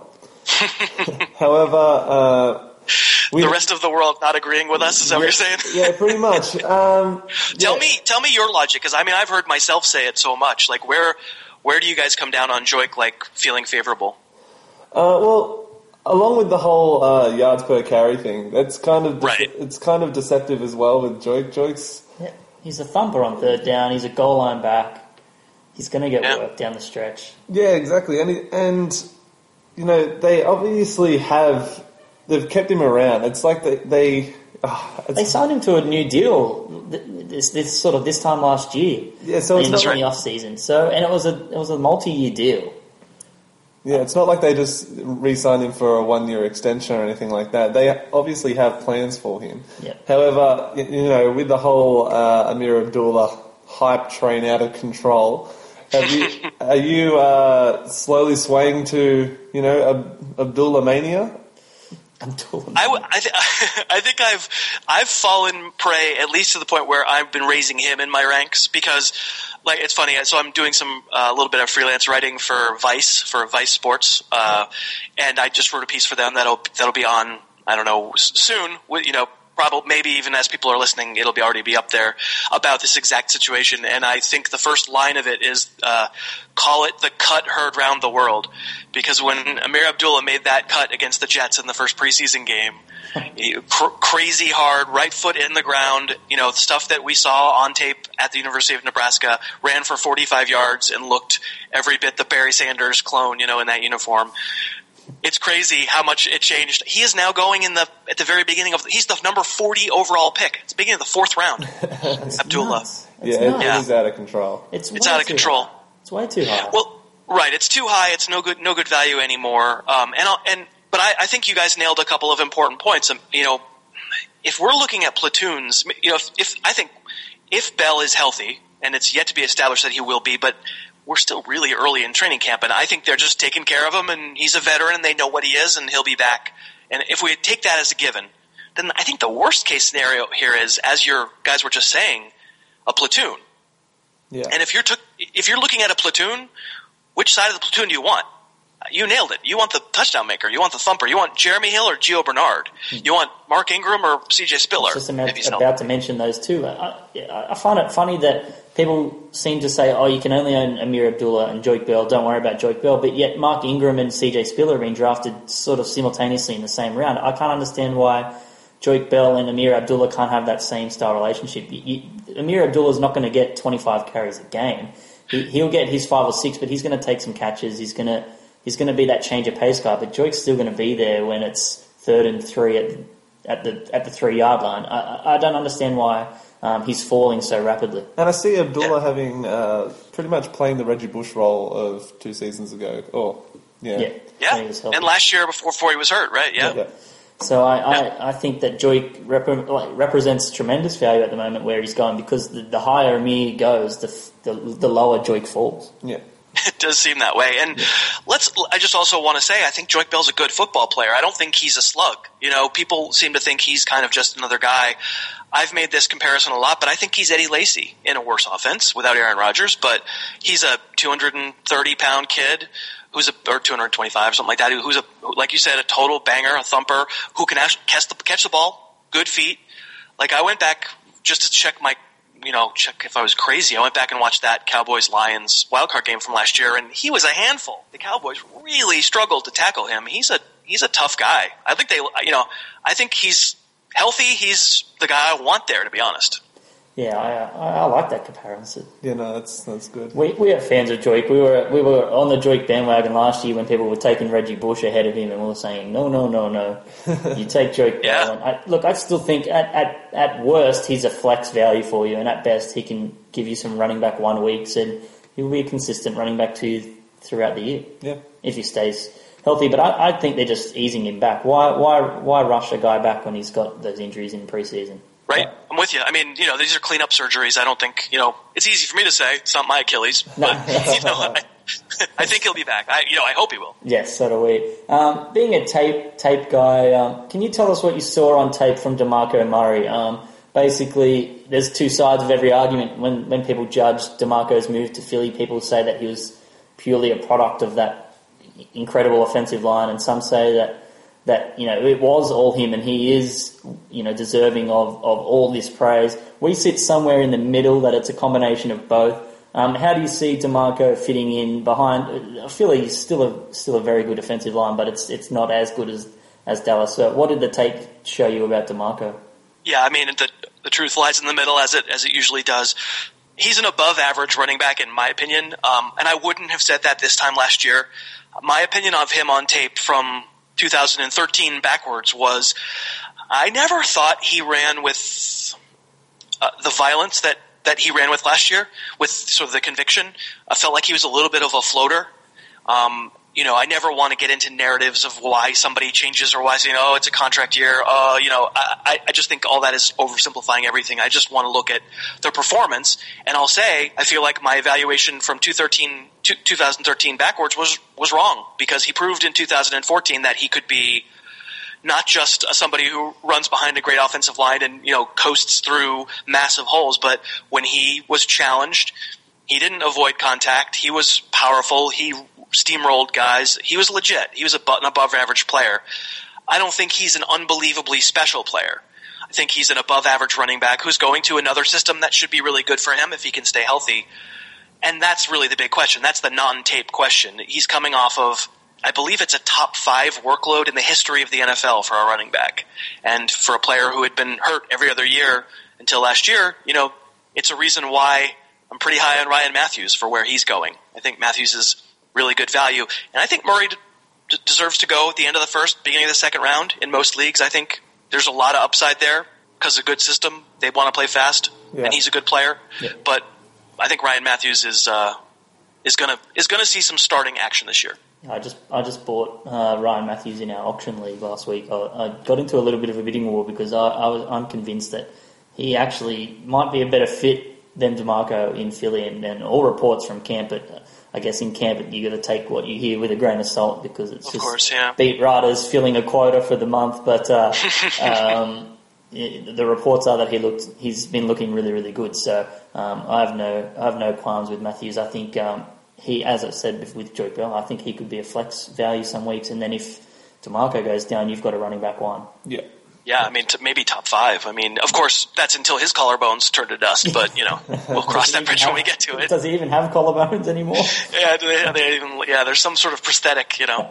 However, uh, we, the rest of the world not agreeing with us, is that yeah, what you're saying? Yeah, pretty much. Um, tell yeah. me, tell me your logic, because I mean, I've heard myself say it so much. Like, where, where do you guys come down on Joik, like feeling favorable? Uh, well, along with the whole uh, yards per carry thing, that's kind of de- right. it's kind of deceptive as well with Joik. Joik's yeah, he's a thumper on third down. He's a goal line back. He's going to get yeah. work down the stretch. Yeah, exactly, and he, and. You know, they obviously have, they've kept him around. It's like they, they, oh, it's, they signed him to a new deal this, this sort of this time last year. Yeah, so it's in, not in like, the off season. So, and it was a, it was a multi-year deal. Yeah, it's not like they just re-signed him for a one-year extension or anything like that. They obviously have plans for him. Yeah. However, you know, with the whole uh, Amir Abdullah hype train out of control, Have you, are you uh, slowly swaying to, you know, Ab- Abdullah mania? Abdullah. I, w- I, th- I think I've I've fallen prey at least to the point where I've been raising him in my ranks because, like, it's funny. So I'm doing some a uh, little bit of freelance writing for Vice for Vice Sports, uh, and I just wrote a piece for them that'll that'll be on I don't know soon. You know. Probably, maybe even as people are listening, it'll be already be up there about this exact situation. And I think the first line of it is, uh, call it the cut heard round the world. Because when Amir Abdullah made that cut against the Jets in the first preseason game, he, cr- crazy hard, right foot in the ground, you know, stuff that we saw on tape at the University of Nebraska, ran for forty-five yards and looked every bit the Barry Sanders clone, you know, in that uniform. It's crazy how much it changed. He is now going in the at the very beginning of. He's the number forty overall pick. It's the beginning of the fourth round. Abdullah. Yeah, it, it is out of control. It's, it's out of control. High. It's way too high. Well, right. It's too high. It's no good. No good value anymore. Um, and I'll, and but I, I think you guys nailed a couple of important points. Um, you know, if we're looking at platoons, you know, if, if I think if Bell is healthy, and it's yet to be established that he will be, but we're still really early in training camp, and I think they're just taking care of him, and he's a veteran, and they know what he is, and he'll be back. And if we take that as a given, then I think the worst case scenario here is, as your guys were just saying, a platoon. Yeah. And if you're took, if you're looking at a platoon, which side of the platoon do you want? You nailed it. You want the touchdown maker. You want the thumper. You want Jeremy Hill or Gio Bernard. You want Mark Ingram or C J Spiller. I was just about, about to mention those two. I, I find it funny that people seem to say, oh, you can only own Amir Abdullah and Joik Bell. Don't worry about Joik Bell. But yet Mark Ingram and C J Spiller are being drafted sort of simultaneously in the same round. I can't understand why Joik Bell and Amir Abdullah can't have that same style relationship. You, you, Amir Abdullah is not going to get twenty-five carries a game. He, he'll get his five or six, but he's going to take some catches. He's going to he's going to be that change of pace guy. But Joik's still going to be there when it's third and three at the, at the at the three yard line. I, I don't understand why um, he's falling so rapidly. And I see Abdullah yeah. having uh, pretty much playing the Reggie Bush role of two seasons ago. Oh, yeah, yeah, yeah. And last year before before he was hurt, right? Yeah. yeah. So I, I, I think that Joik rep- like, represents tremendous value at the moment where he's going, because the, the higher Amir goes, the, the the lower Joik falls. Yeah. It does seem that way. And yeah. let's. I just also want to say I think Joik Bell's a good football player. I don't think he's a slug. You know, people seem to think he's kind of just another guy. I've made this comparison a lot, but I think he's Eddie Lacy in a worse offense without Aaron Rodgers. But he's a two hundred thirty pound kid who's a, or two hundred twenty-five, something like that, who's a, like you said, a total banger, a thumper, who can actually catch the, catch the ball, good feet. Like, I went back just to check my, you know, check if I was crazy. I went back and watched that Cowboys-Lions wildcard game from last year, and he was a handful. The Cowboys really struggled to tackle him. He's a, he's a tough guy. I think they, you know, I think he's healthy. He's the guy I want there, to be honest. Yeah, I, I, I like that comparison. Yeah, no, that's that's good. We we are fans of Joik. We were we were on the Joik bandwagon last year when people were taking Reggie Bush ahead of him, and we were saying no, no, no, no. You take Joik. Yeah. I, look, I still think at, at at worst he's a flex value for you, and at best he can give you some running back one weeks, and he'll be a consistent running back two throughout the year. Yeah, if he stays healthy. But I, I think they're just easing him back. Why why why rush a guy back when he's got those injuries in preseason? Right, I'm with you. I mean, you know, these are cleanup surgeries. I don't think, you know, it's easy for me to say. It's not my Achilles, but No. you know, I, I think he'll be back. I, you know, I hope he will. Yes, so do we. Um, being a tape tape guy, um, can you tell us what you saw on tape from DeMarco Murray? Um, basically, there's two sides of every argument. When when people judge DeMarco's move to Philly, people say that he was purely a product of that incredible offensive line, and some say that. that, you know, it was all him and he is, you know, deserving of, of all this praise. We sit somewhere in the middle, that it's a combination of both. Um, how do you see DeMarco fitting in behind? I feel he's still a still a very good offensive line, but it's it's not as good as, as Dallas. So what did the tape show you about DeMarco? Yeah, I mean, the the truth lies in the middle, as it as it usually does. He's an above-average running back, in my opinion, um, and I wouldn't have said that this time last year. My opinion of him on tape from two thousand thirteen backwards was I never thought he ran with uh, the violence that, that he ran with last year, with sort of the conviction. I felt like he was a little bit of a floater. Um, you know, I never want to get into narratives of why somebody changes or why, you know, oh, it's a contract year. Uh, you know, I, I just think all that is oversimplifying everything. I just want to look at their performance, and I'll say I feel like my evaluation from two thousand thirteen backwards was, was wrong, because he proved in two thousand fourteen that he could be not just somebody who runs behind a great offensive line and, you know, coasts through massive holes, but when he was challenged, he didn't avoid contact. He was powerful. He steamrolled guys. He was legit. He was a, an above-average player. I don't think he's an unbelievably special player. I think he's an above-average running back who's going to another system that should be really good for him if he can stay healthy. And that's really the big question. That's the non-tape question. He's coming off of, I believe it's a top five workload in the history of the N F L for a running back. And for a player who had been hurt every other year until last year, you know, it's a reason why I'm pretty high on Ryan Matthews for where he's going. I think Matthews is really good value. And I think Murray d- deserves to go at the end of the first, beginning of the second round in most leagues. I think there's a lot of upside there because of a good system. They want to play fast, yeah. and he's a good player. Yeah. But I think Ryan Matthews is uh, is gonna is gonna see some starting action this year. I just I just bought uh, Ryan Matthews in our auction league last week. I, I got into a little bit of a bidding war because I, I was I'm convinced that he actually might be a better fit than DeMarco in Philly, and, and all reports from camp. But I guess in camp you got to take what you hear with a grain of salt, because it's of just course, yeah. beat writers filling a quota for the month. But uh, um, the reports are that he looked he's been looking really really good. So um, I have no I have no qualms with Matthews. I think. Um, He, as I said with Joik Bell, I think he could be a flex value some weeks, and then if DeMarco goes down, you've got a running back one. Yeah, yeah. I mean, t- maybe top five. I mean, of course, that's until his collarbones turn to dust. But you know, we'll cross that bridge have, when we get to it. Does he even have collarbones anymore? yeah, they, they even, yeah. There's some sort of prosthetic, you know.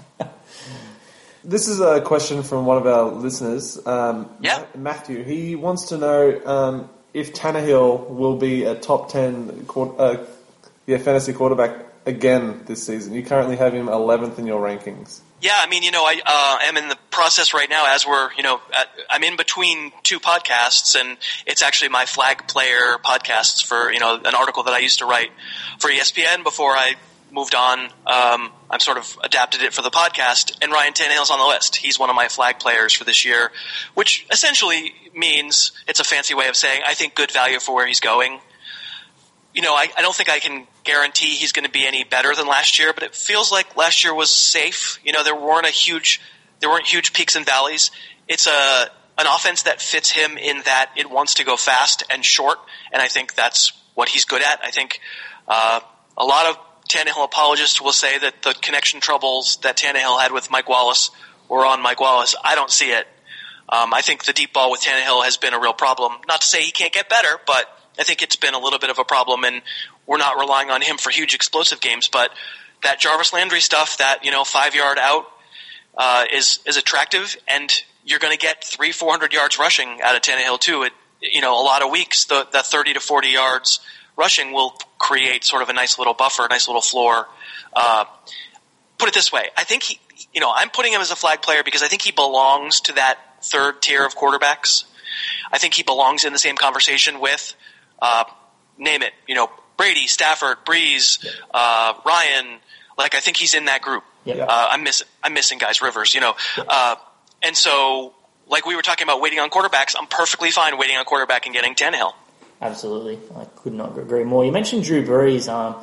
This is a question from one of our listeners. Um, yeah, Matthew. He wants to know um, if Tannehill will be a top ten. Uh, Yeah, fantasy quarterback again this season. You currently have him eleventh in your rankings. Yeah, I mean, you know, I uh, am in the process right now as we're, you know, at, I'm in between two podcasts, and it's actually my flag player podcasts for, you know, an article that I used to write for E S P N before I moved on. Um, I've sort of adapted it for the podcast, and Ryan Tannehill's on the list. He's one of my flag players for this year, which essentially means, it's a fancy way of saying, I think good value for where he's going. You know, I, I don't think I can guarantee he's going to be any better than last year, but it feels like last year was safe. You know, there weren't a huge, there weren't huge peaks and valleys. It's a an offense that fits him in that it wants to go fast and short, and I think that's what he's good at. I think uh, a lot of Tannehill apologists will say that the connection troubles that Tannehill had with Mike Wallace were on Mike Wallace. I don't see it. Um, I think the deep ball with Tannehill has been a real problem. Not to say he can't get better, but I think it's been a little bit of a problem, and we're not relying on him for huge explosive games. But that Jarvis Landry stuff, that, you know, five-yard out, uh, is is attractive, and you're going to get three, four hundred yards rushing out of Tannehill too. It you know, a lot of weeks, the, the thirty to forty yards rushing will create sort of a nice little buffer, a nice little floor. Uh, put it this way. I think he, you know, I'm putting him as a flag player because I think he belongs to that third tier of quarterbacks. I think he belongs in the same conversation with, uh, name it, you know, Brady, Stafford, Breeze, uh, Ryan. Like, I think he's in that group. Yeah. Uh, I'm missing, I'm missing guys, Rivers, you know. Uh, and so, like we were talking about waiting on quarterbacks, I'm perfectly fine waiting on quarterback and getting Tannehill. Absolutely. I could not agree more. You mentioned Drew Brees. Um,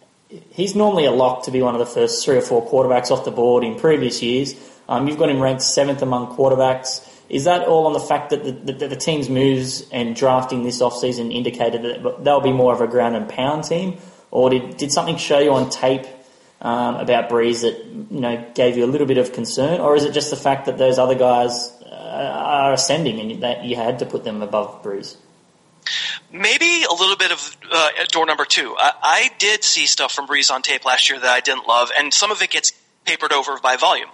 he's normally a lock to be one of the first three or four quarterbacks off the board in previous years. Um, you've got him ranked seventh among quarterbacks. Is that all on the fact that the, the, the team's moves and drafting this offseason indicated that they'll be more of a ground and pound team? Or did, did something show you on tape um, about Breeze that, you know, gave you a little bit of concern? Or is it just the fact that those other guys uh, are ascending and that you had to put them above Breeze? Maybe a little bit of uh, door number two. I, I did see stuff from Breeze on tape last year that I didn't love, and some of it gets papered over by volume.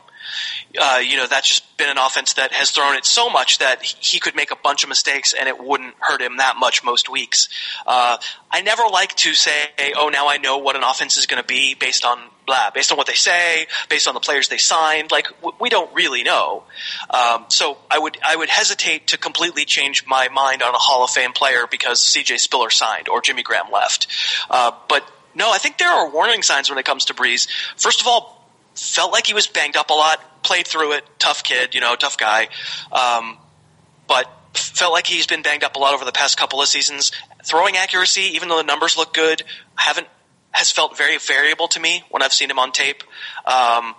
Uh, you know, that's just been an offense that has thrown it so much that he could make a bunch of mistakes and it wouldn't hurt him that much most weeks. Uh, I never like to say, oh, now I know what an offense is going to be based on blah, based on what they say, based on the players they signed. Like, w- we don't really know. Um, so I would, I would hesitate to completely change my mind on a Hall of Fame player because C J Spiller signed or Jimmy Graham left. Uh, but no, I think there are warning signs when it comes to Breeze. First of all, felt like he was banged up a lot, played through it, tough kid, you know, tough guy. Um, but felt like he's been banged up a lot over the past couple of seasons. Throwing accuracy, even though the numbers look good, haven't has felt very variable to me when I've seen him on tape. Um,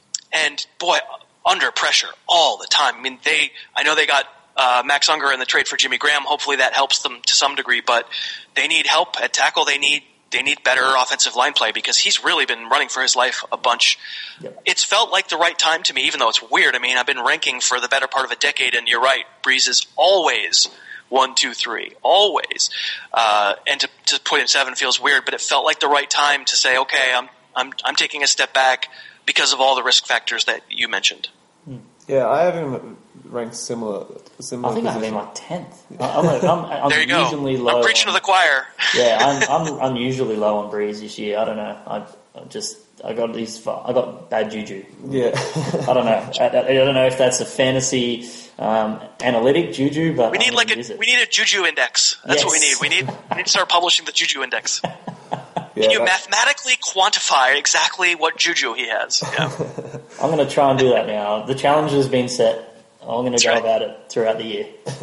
and boy, under pressure all the time. I mean, they, I know they got uh, Max Unger in the trade for Jimmy Graham. Hopefully that helps them to some degree, but they need help at tackle. They need They need better offensive line play because he's really been running for his life a bunch. Yep. It's felt like the right time to me, even though it's weird. I mean, I've been ranking for the better part of a decade, and you're right. Breeze is always one, two, three, always. Uh, and to, to put him seven feels weird, but it felt like the right time to say, okay, I'm I'm I'm taking a step back because of all the risk factors that you mentioned. Yeah, I have him ranked similar. similar I think position. I have him like tenth. I'm, a, I'm, I'm there you usually go. low. I'm preaching on, to the choir. Yeah, I'm, I'm I'm usually low on Breeze this year. I don't know. I, I just I got these. I got bad juju. Yeah, I don't know. I, I don't know if that's a fantasy um, analytic juju, but we need like a we need a juju index. That's yes. what we need. We need we need to start publishing the juju index. Yeah, Can you that's... mathematically quantify exactly what juju he has? Yeah. I'm going to try and do that now. The challenge has been set. I'm going to go right. about it throughout the year.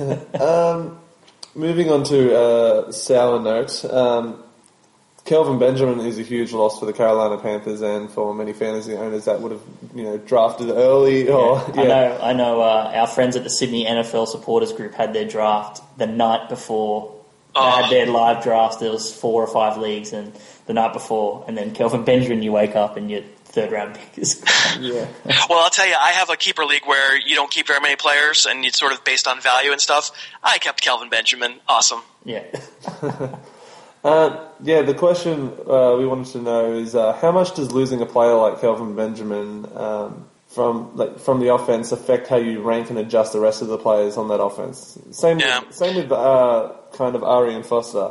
um, moving on to a sour note, um, Kelvin Benjamin is a huge loss for the Carolina Panthers and for many fantasy owners that would have, you know, drafted early. Or, yeah. yeah. I know. I know. Uh, our friends at the Sydney N F L supporters group had their draft the night before. They oh. had their live draft. There was four or five leagues, and the night before, and then Kelvin Benjamin, you wake up and your third round pick is gone. Yeah. Well, I'll tell you, I have a keeper league where you don't keep very many players, and it's sort of based on value and stuff. I kept Kelvin Benjamin. Awesome. Yeah. uh, yeah, the question uh, we wanted to know is uh, how much does losing a player like Kelvin Benjamin um, from like from the offense affect how you rank and adjust the rest of the players on that offense? Same, yeah. same with uh, kind of Ari and Foster.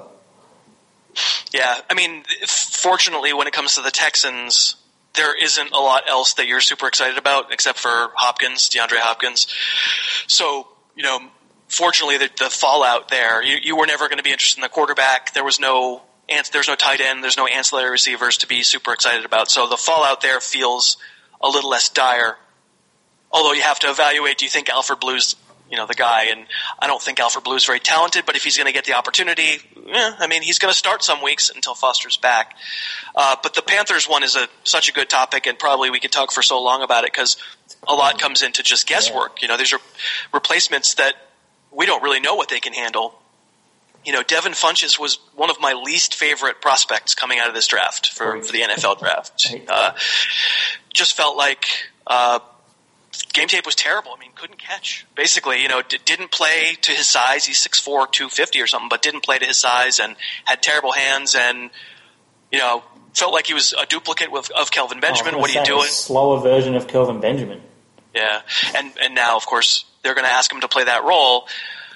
Yeah, I mean, fortunately, when it comes to the Texans, there isn't a lot else that you're super excited about except for Hopkins, DeAndre Hopkins. So, you know, fortunately, the, the fallout there, you, you were never going to be interested in the quarterback. There was no, there's no tight end, there's no ancillary receivers to be super excited about. So the fallout there feels a little less dire. Although you have to evaluate, do you think Alfred Blue's, you know, the guy? And I don't think Alfred Blue's very talented, but if he's going to get the opportunity, yeah, I mean, he's going to start some weeks until Foster's back. Uh, but the Panthers one is a such a good topic, and probably we could talk for so long about it because a lot comes into just guesswork. You know, these are replacements that we don't really know what they can handle. You know, Devin Funchess was one of my least favorite prospects coming out of this draft for, for the N F L draft. Uh, just felt like uh, game tape was terrible. I mean, couldn't catch. Basically, you know, d- didn't play to his size. He's six four, two fifty or something, but didn't play to his size and had terrible hands and, you know, felt like he was a duplicate with, of Kelvin Benjamin. Oh, what are you doing? A slower version of Kelvin Benjamin. Yeah. And, and now, of course, they're going to ask him to play that role.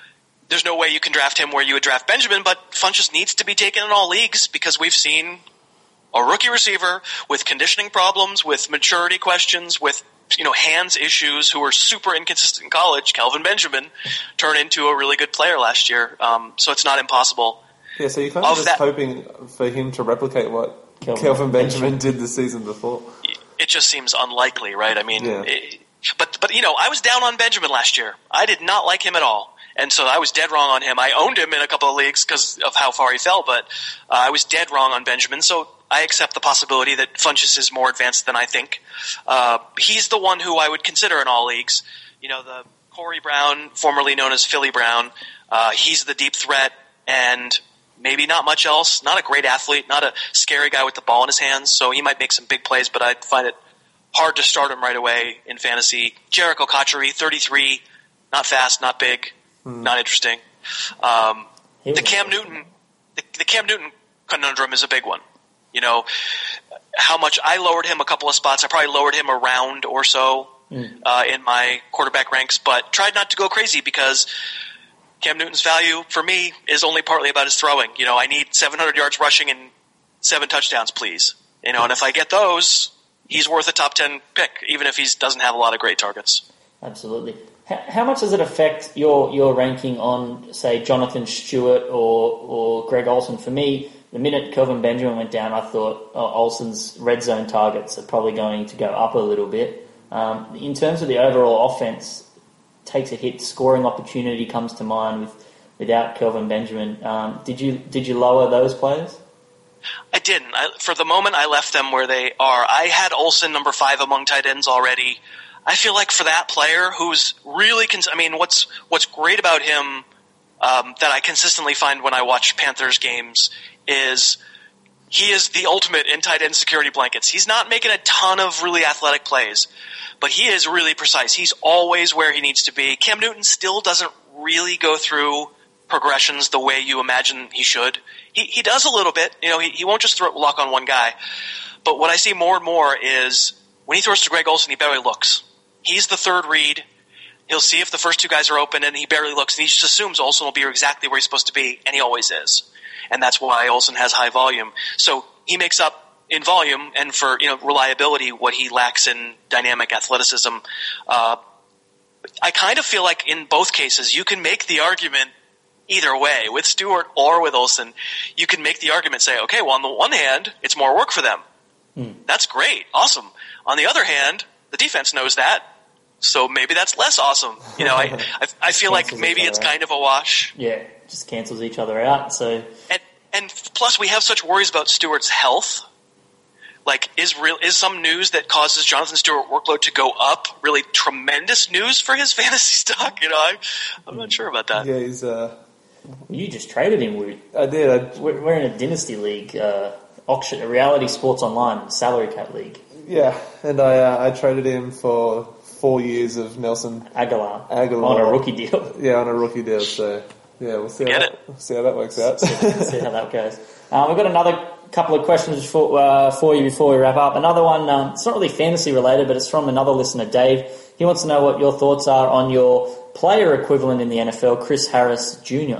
there's no way you can draft him where you would draft Benjamin, but Funchess needs to be taken in all leagues because we've seen a rookie receiver with conditioning problems, with maturity questions, with you know hands issues, who were super inconsistent in college, Kelvin Benjamin, turn into a really good player last year. Um, so it's not impossible. Yeah, so you're kind of, Of just that- hoping for him to replicate what Kelvin Kelvin, Benjamin, Benjamin. did the season before. It just seems unlikely, right? I mean, Yeah. it, but but you know, I was down on Benjamin last year. I did not like him at all. And so I was dead wrong on him. I owned him in a couple of leagues because of how far he fell, but uh, I was dead wrong on Benjamin. So I accept the possibility that Funchess is more advanced than I think. Uh, he's the one who I would consider in all leagues. You know, the Corey Brown, formerly known as Philly Brown, uh, he's the deep threat and maybe not much else. Not a great athlete, not a scary guy with the ball in his hands, so he might make some big plays, but I'd find it hard to start him right away in fantasy. Jericho Cotchery, thirty-three, not fast, not big. Not interesting. Um, He was the Cam Newton, the, the Cam Newton conundrum is a big one. You know, how much I lowered him a couple of spots. I probably lowered him a round or so uh, in my quarterback ranks, but tried not to go crazy because Cam Newton's value for me is only partly about his throwing. You know, I need seven hundred yards rushing and seven touchdowns, please. You know, and if I get those, he's worth a top ten pick, even if he doesn't have a lot of great targets. Absolutely. How, how much does it affect your, your ranking on, say, Jonathan Stewart or or Greg Olsen? For me, the minute Kelvin Benjamin went down, I thought oh, Olsen's red zone targets are probably going to go up a little bit. Um, in terms of the overall offense, takes a hit. Scoring opportunity comes to mind with without Kelvin Benjamin. Um, did you did you lower those players? I didn't. I, for the moment, I left them where they are. I had Olsen number five among tight ends already. I feel like for that player who's really, cons- I mean, what's what's great about him um, that I consistently find when I watch Panthers games is he is the ultimate in tight end security blankets. He's not making a ton of really athletic plays, but he is really precise. He's always where he needs to be. Cam Newton still doesn't really go through progressions the way you imagine he should. He he does a little bit. You know, he, he won't just throw lock on one guy. But what I see more and more is when he throws to Greg Olsen, he barely looks. He's the third read. He'll see if the first two guys are open, and he barely looks, and he just assumes Olsen will be exactly where he's supposed to be, and he always is. And that's why Olsen has high volume. So he makes up in volume and for you know reliability what he lacks in dynamic athleticism. Uh, I kind of feel like in both cases you can make the argument either way, with Stewart or with Olsen. You can make the argument, say, okay, well, on the one hand, it's more work for them. Mm. That's great, awesome. On the other hand, the defense knows that. So maybe that's less awesome. You know, I I, I feel like maybe it's kind of a wash. Yeah, just cancels each other out. So and and plus we have such worries about Stewart's health. Like, is real is some news that causes Jonathan Stewart workload to go up really tremendous news for his fantasy stock? You know, I, I'm not sure about that. Yeah, he's. Uh, you just traded him, Woot. I did. I, we're, we're in a dynasty league, uh, auction, a reality sports online salary cap league. Yeah, and I uh, I traded him for four years of Nelson Aguilar, Aguilar on a rookie deal. Yeah, on a rookie deal. So yeah, we'll see how Get that, it. we'll see how that works out. see, see how that goes. Uh, we've got another couple of questions for uh, for you before we wrap up. Another one. Um, it's not really fantasy related, but it's from another listener, Dave. He wants to know what your thoughts are on your player equivalent in the N F L, Chris Harris Junior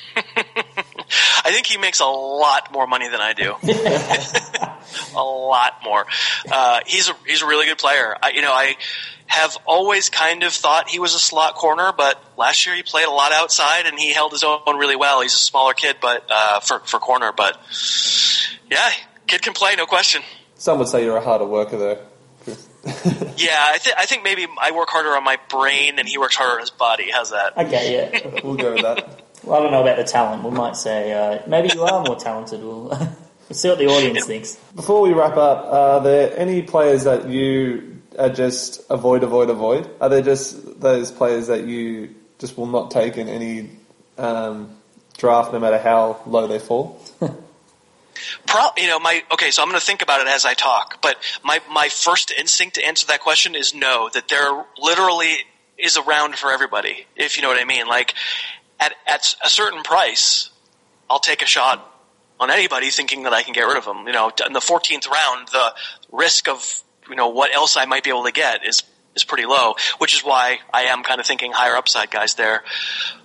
I think he makes a lot more money than I do. A lot more. Uh, he's a he's a really good player. I, you know, I have always kind of thought he was a slot corner, but last year he played a lot outside and he held his own really well. He's a smaller kid, but uh, for for corner, but yeah, kid can play, no question. Some would say you're a harder worker, though. Yeah, I think I think maybe I work harder on my brain and he works harder on his body. How's that? Okay, yeah, we'll go with that. Well, I don't know about the talent. We might say uh, maybe you are more talented. We'll, we'll see what the audience thinks. Before we wrap up, are there any players that you are just avoid, avoid, avoid? Are there just those players that you just will not take in any um, draft, no matter how low they fall? Pro, you know, my okay. So I'm going to think about it as I talk. But my my first instinct to answer that question is no. That there literally is a round for everybody. If you know what I mean. Like at at a certain price, I'll take a shot on anybody, thinking that I can get rid of them. You know, in the fourteenth round, the risk of you know what else I might be able to get is is pretty low. Which is why I am kind of thinking higher upside guys there.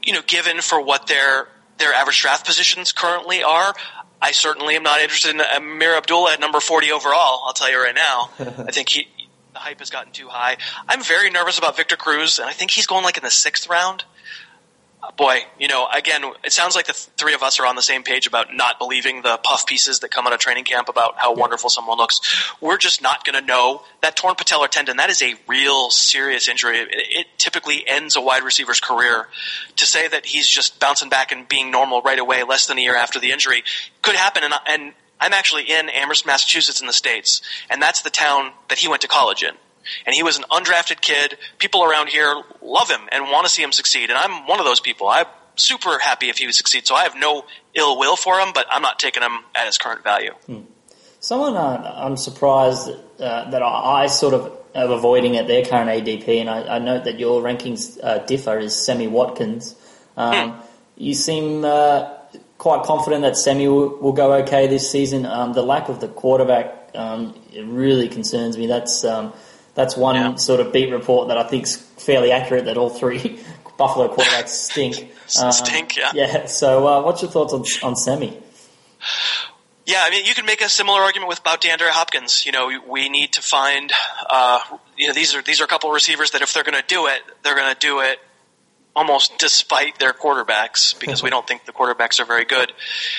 you know, given for what their their average draft positions currently are, I certainly am not interested in Amir Abdullah at number forty overall. I'll tell you right now. I think he the hype has gotten too high. I'm very nervous about Victor Cruz, and I think he's going like in the sixth round. Boy, you know, again, it sounds like the th- three of us are on the same page about not believing the puff pieces that come out of training camp about how yeah. wonderful someone looks. We're just not going to know. That torn patellar tendon, that is a real serious injury. It, it typically ends a wide receiver's career. To say that he's just bouncing back and being normal right away less than a year after the injury could happen. And, and I'm actually in Amherst, Massachusetts in the States, and that's the town that he went to college in. And he was an undrafted kid. People around here love him and want to see him succeed. And I'm one of those people. I'm super happy if he would succeed. So I have no ill will for him, but I'm not taking him at his current value. Hmm. Someone uh, I'm surprised uh, that I, I sort of am avoiding at their current A D P, and I, I note that your rankings uh, differ, is Sammy Watkins. Um, hmm. You seem uh, quite confident that Sammy will, will go okay this season. Um, the lack of the quarterback um, it really concerns me. That's... Um, That's one yeah. sort of beat report that I think is fairly accurate, that all three Buffalo quarterbacks stink. Um, stink, yeah. Yeah, so uh, what's your thoughts on, on Sammy? Yeah, I mean, you can make a similar argument with about DeAndre Hopkins. You know, we need to find, uh, you know, these are these are a couple of receivers that if they're going to do it, they're going to do it almost despite their quarterbacks, because we don't think the quarterbacks are very good.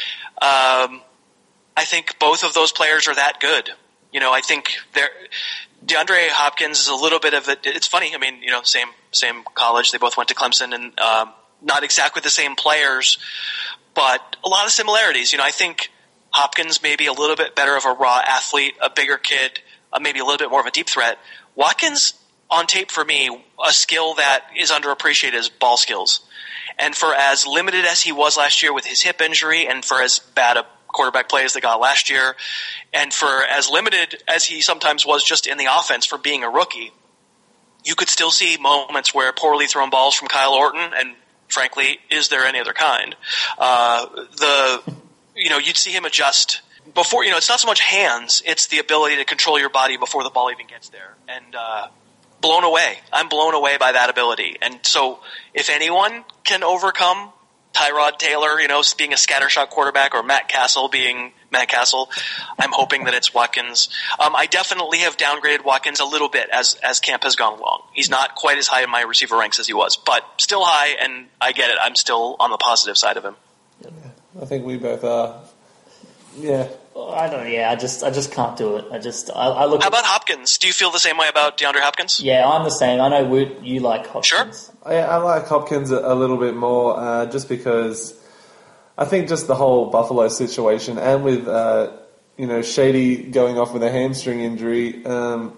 Um, I think both of those players are that good. You know, I think they're... DeAndre Hopkins is a little bit of a, it's funny, I mean, you know, same, same college. They both went to Clemson, and, um, not exactly the same players, but a lot of similarities. You know, I think Hopkins may be a little bit better of a raw athlete, a bigger kid, uh, maybe a little bit more of a deep threat. Watkins, on tape for me, a skill that is underappreciated is ball skills. And for as limited as he was last year with his hip injury, and for as bad a quarterback play as they got last year, and for as limited as he sometimes was just in the offense for being a rookie, you could still see moments where poorly thrown balls from Kyle Orton, and frankly, is there any other kind? Uh, the, you know, you'd see him adjust before, you know, it's not so much hands, it's the ability to control your body before the ball even gets there. And, uh, blown away. I'm blown away by that ability. And so if anyone can overcome Tyrod Taylor, you know, being a scattershot quarterback, or Matt Castle being Matt Castle, I'm hoping that it's Watkins. Um, I definitely have downgraded Watkins a little bit as as camp has gone along. He's not quite as high in my receiver ranks as he was, but still high, and I get it. I'm still on the positive side of him. Yeah, I think we both are. Yeah. I don't know. Yeah, I just I just can't do it. I just I, I look. How at, about Hopkins? Do you feel the same way about DeAndre Hopkins? Yeah, I'm the same. I know Woot, you like Hopkins. Sure. I, I like Hopkins a, a little bit more, uh, just because I think just the whole Buffalo situation, and with uh, you know Shady going off with a hamstring injury. Um,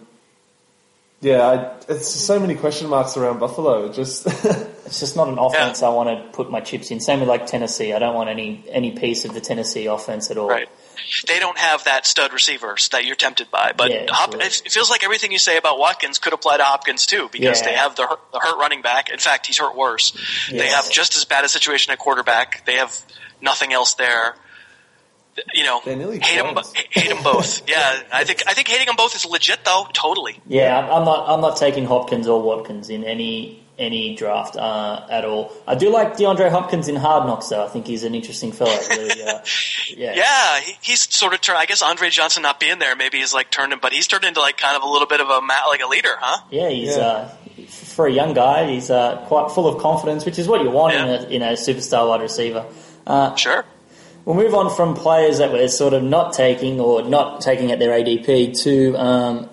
yeah, I, it's just so many question marks around Buffalo. It just it's just not an offense yeah. I want to put my chips in. Same with like Tennessee. I don't want any any piece of the Tennessee offense at all. Right. They don't have that stud receivers that you're tempted by. But yeah, Hop- really. it feels like everything you say about Watkins could apply to Hopkins too, because yeah. they have the hurt, the hurt running back. In fact, he's hurt worse. Yeah. They have just as bad a situation at quarterback. They have nothing else there. You know, hate them, hate them both. Yeah, I think I think hating them both is legit though. Totally. Yeah, I'm not I'm not taking Hopkins or Watkins in any any draft uh, at all. I do like DeAndre Hopkins in Hard Knocks though. I think he's an interesting fellow. Really, uh, yeah, yeah, he, he's sort of turned. I guess Andre Johnson not being there, maybe he's like turned him, but he's turned into like kind of a little bit of a like a leader, huh? Yeah, he's yeah. Uh, for a young guy, he's uh, quite full of confidence, which is what you want yeah. in a in a superstar wide receiver. Uh, sure. We'll move on from players that we're sort of not taking or not taking at their A D P to um,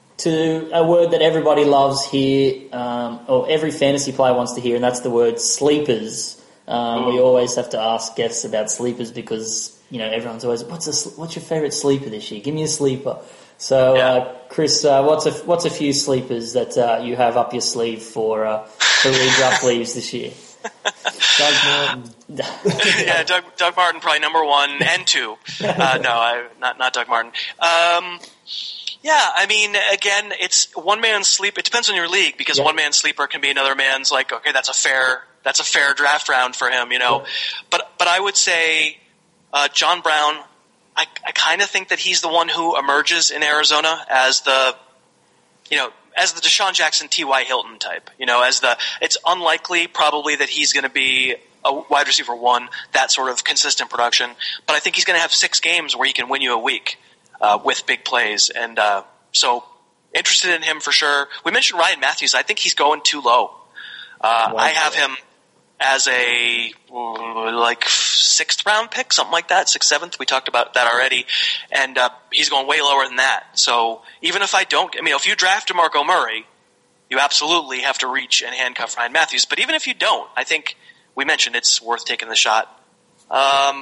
to a word that everybody loves here, um, or every fantasy player wants to hear, and that's the word sleepers. Um, we always have to ask guests about sleepers because, you know, everyone's always, what's a, what's your favourite sleeper this year? Give me a sleeper. So, yeah. uh, Chris, uh, what's a what's a few sleepers that uh, you have up your sleeve for uh, for redraft leaves this year? Doug Martin. yeah, Doug, Doug Martin probably number one and two. Uh, no, I, not not Doug Martin. Um, yeah, I mean, again, it's one man's sleep. It depends on your league because yeah. one man's sleeper can be another man's like, okay, that's a fair that's a fair draft round for him, you know. Yeah. But but I would say uh, John Brown. I I kind of think that he's the one who emerges in Arizona as the, you know, as the Deshaun Jackson, T Y. Hilton type. You know, as the it's unlikely probably that he's going to be a wide receiver one, that sort of consistent production. But I think he's going to have six games where he can win you a week uh, with big plays. And uh, so interested in him for sure. We mentioned Ryan Matthews. I think he's going too low. Uh, I have him as a like sixth round pick, something like that, sixth, seventh. We talked about that already, and uh, he's going way lower than that. So even if I don't, I mean, if you draft DeMarco Murray, you absolutely have to reach and handcuff Ryan Matthews. But even if you don't, I think we mentioned it's worth taking the shot. Um,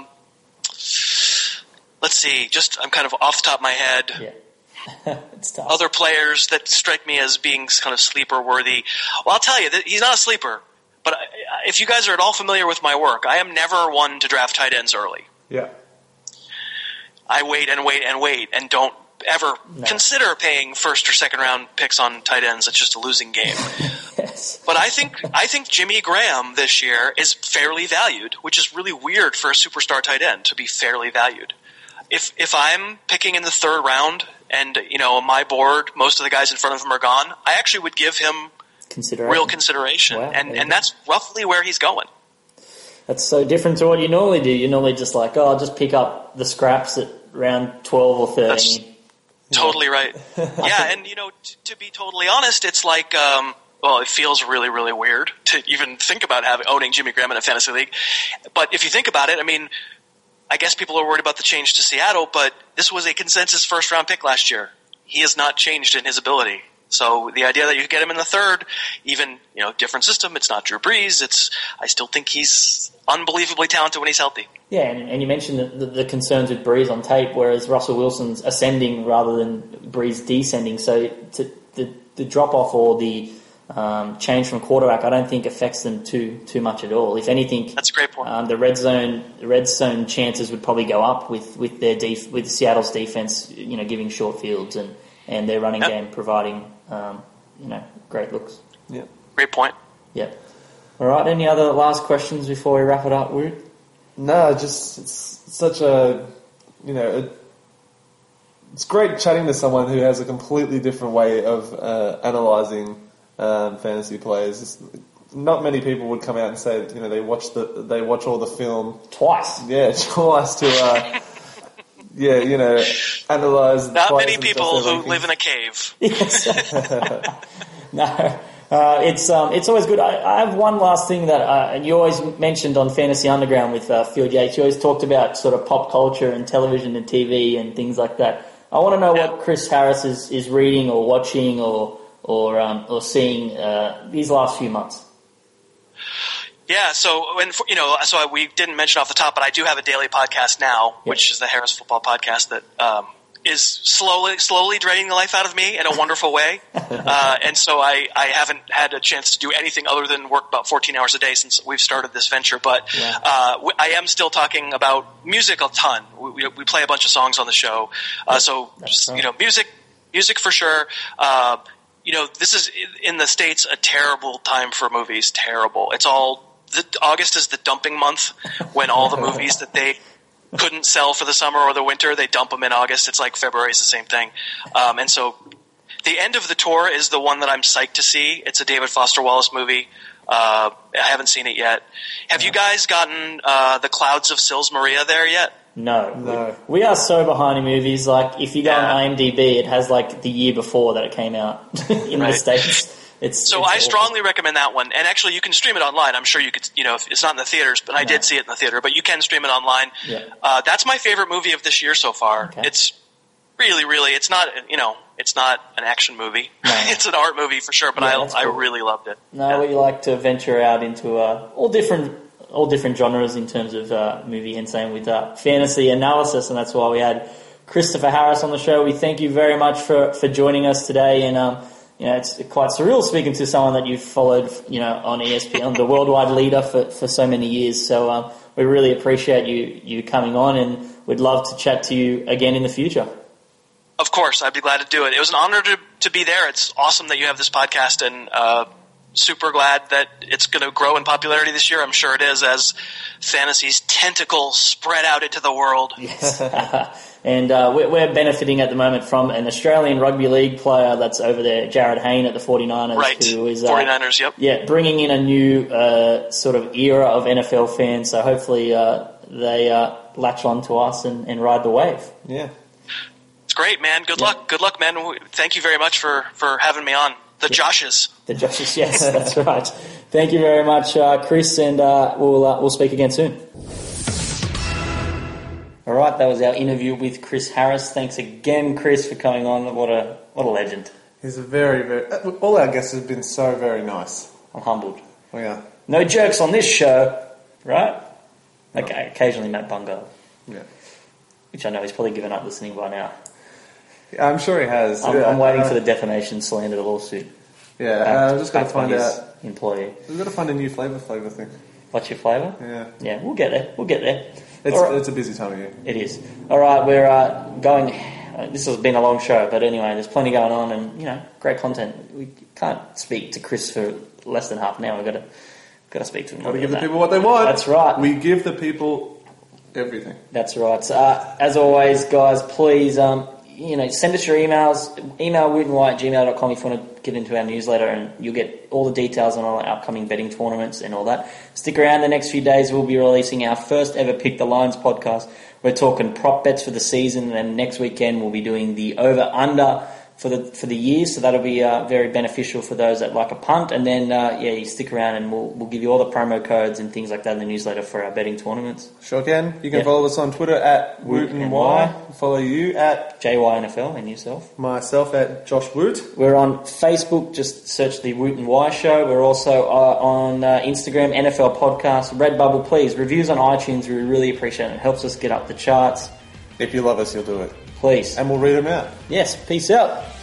let's see, just I'm kind of off the top of my head. Yeah. It's tough. Other players that strike me as being kind of sleeper worthy. Well, I'll tell you that he's not a sleeper. But if you guys are at all familiar with my work, I am never one to draft tight ends early. Yeah. I wait and wait and wait and don't ever no. consider paying first or second round picks on tight ends. It's just a losing game. Yes. But I think I think Jimmy Graham this year is fairly valued, which is really weird for a superstar tight end to be fairly valued. If if I'm picking in the third round and, you know, on my board, most of the guys in front of him are gone, I actually would give him Consideration. real consideration. Wow, and, and that's roughly where he's going. That's so different to what you normally do. You normally just like, oh, I'll just pick up the scraps at round twelve or thirteen. That's totally right. Yeah, and, you know, t- to be totally honest, it's like, um, well, it feels really, really weird to even think about having owning Jimmy Graham in a fantasy league. But if you think about it, I mean, I guess people are worried about the change to Seattle, but this was a consensus first-round pick last year. He has not changed in his ability. So the idea that you get him in the third, even, you know, different system, it's not Drew Brees. It's, I still think he's unbelievably talented when he's healthy. Yeah, and, and you mentioned the, the, the concerns with Brees on tape, whereas Russell Wilson's ascending rather than Brees descending. So to, the, the drop-off or the um, change from quarterback, I don't think affects them too too much at all. If anything, that's a great point. Um, the red zone the red zone chances would probably go up with with their def, with Seattle's defense, you know, giving short fields and, and their running yep. game providing um, you know great looks. Yeah, great point. Yeah. All right. Any other last questions before we wrap it up, Woot? No, just it's such a you know. It, it's great chatting to someone who has a completely different way of uh, analysing um, fantasy players. It's, not many people would come out and say, you know, they watch the they watch all the film twice. Yeah, twice to, uh, yeah, you know, analyse. Not many people who live in a cave. No. Uh, it's um, it's always good. I, I have one last thing that uh, you always mentioned on Fantasy Underground with uh, Phil Yates. You always talked about sort of pop culture and television and T V and things like that. I want to know what Chris Harris is, is reading or watching or or um, or seeing uh, these last few months. Yeah, so when you know, so we didn't mention off the top, but I do have a daily podcast now, yep. which is the Harris Football Podcast that um, is slowly slowly draining the life out of me in a wonderful way. uh, and so I, I haven't had a chance to do anything other than work about fourteen hours a day since we've started this venture. But yeah. uh, I am still talking about music a ton. We, we play a bunch of songs on the show. Uh, so, right. you know, music, music for sure. Uh, you know, this is in the States a terrible time for movies. Terrible. It's all, the, August is the dumping month when all the movies that they couldn't sell for the summer or the winter, they dump them in August. It's like February is the same thing. Um, and so the end of the tour is the one that I'm psyched to see. It's a David Foster Wallace movie. Uh, I haven't seen it yet. Have you guys gotten uh, The Clouds of Sils Maria there yet? No. no. We, we are so behind in movies. Like, if you go yeah. on IMDb, it has like the year before that it came out in right. the States. It's, so it's I awful. strongly recommend that one. And actually, you can stream it online. I'm sure you could, you know, if it's not in the theaters, but I no. did see it in the theater, but you can stream it online. Yeah. Uh, that's my favorite movie of this year so far. Okay. It's really, really, it's not, you know, it's not an action movie. No. It's an art movie for sure, but yeah, I, cool. I really loved it. No, yeah. we like to venture out into uh, all different all different genres in terms of uh, movie, and same with uh, fantasy analysis, and that's why we had Christopher Harris on the show. We thank you very much for, for joining us today, and um, you know, it's quite surreal speaking to someone that you've followed, you know, on E S P N, the worldwide leader for, for so many years. So um, we really appreciate you you coming on, and we'd love to chat to you again in the future. Of course, I'd be glad to do it. It was an honor to, to be there. It's awesome that you have this podcast, and uh, super glad that it's going to grow in popularity this year. I'm sure it is, as fantasy's tentacles spread out into the world. Yes. And uh, we're, we're benefiting at the moment from an Australian rugby league player that's over there, Jared Hayne at the forty-niners. Right, who is, uh, forty-niners, yep. Yeah, bringing in a new uh, sort of era of N F L fans. So hopefully uh, they uh, latch on to us and, and ride the wave. Yeah. It's great, man. Good Yeah. luck. Good luck, man. Thank you very much for, for having me on. The Joshes. The Joshes, yes, that's right. Thank you very much, uh, Chris, and uh, we'll uh, we'll speak again soon. All right, that was our interview with Chris Harris. Thanks again, Chris, for coming on. What a what a legend. He's a very, very... All our guests have been so very nice. I'm humbled. We are. No jerks on this show, right? Okay, occasionally Matt Bungo, Yeah. which I know he's probably given up listening by now. Yeah, I'm sure he has. I'm, yeah, I'm waiting uh, for the defamation slander lawsuit. Yeah, Back- uh, I've just got to back by find his out... employee. We've got to find a new flavour flavour thing. What's your flavour? Yeah. Yeah, we'll get there. We'll get there. It's, All right. it's a busy time of year. It is. All right, we're uh, going... Uh, this has been a long show, but anyway, there's plenty going on and, you know, great content. We can't speak to Chris for less than half an hour. We've got to, got to speak to him. Got to more give than the that. people what they want. That's right. We give the people everything. That's right. Uh, as always, guys, please, um, you know, send us your emails. Email wootenwhite at gmail dot com if you want to get into our newsletter, and you'll get all the details on all our upcoming betting tournaments and all that. Stick around the next few days. We'll be releasing our first ever Pick the Lines podcast. We're talking prop bets for the season, and then next weekend we'll be doing the over-under for the for the year, so that'll be uh, very beneficial for those that like a punt. And then, uh, yeah, you stick around and we'll we'll give you all the promo codes and things like that in the newsletter for our betting tournaments. Sure can. You can Yep. follow us on Twitter at Woot Woot and Y. Follow you at J Y N F L and yourself. myself at Josh Woot. We're on Facebook, just search the Woot and Y Show. We're also uh, on uh, Instagram, N F L Podcast, Redbubble. Please, reviews on iTunes, we really appreciate it. It helps us get up the charts. If you love us, you'll do it. Please. And we'll read them out. Yes, peace out.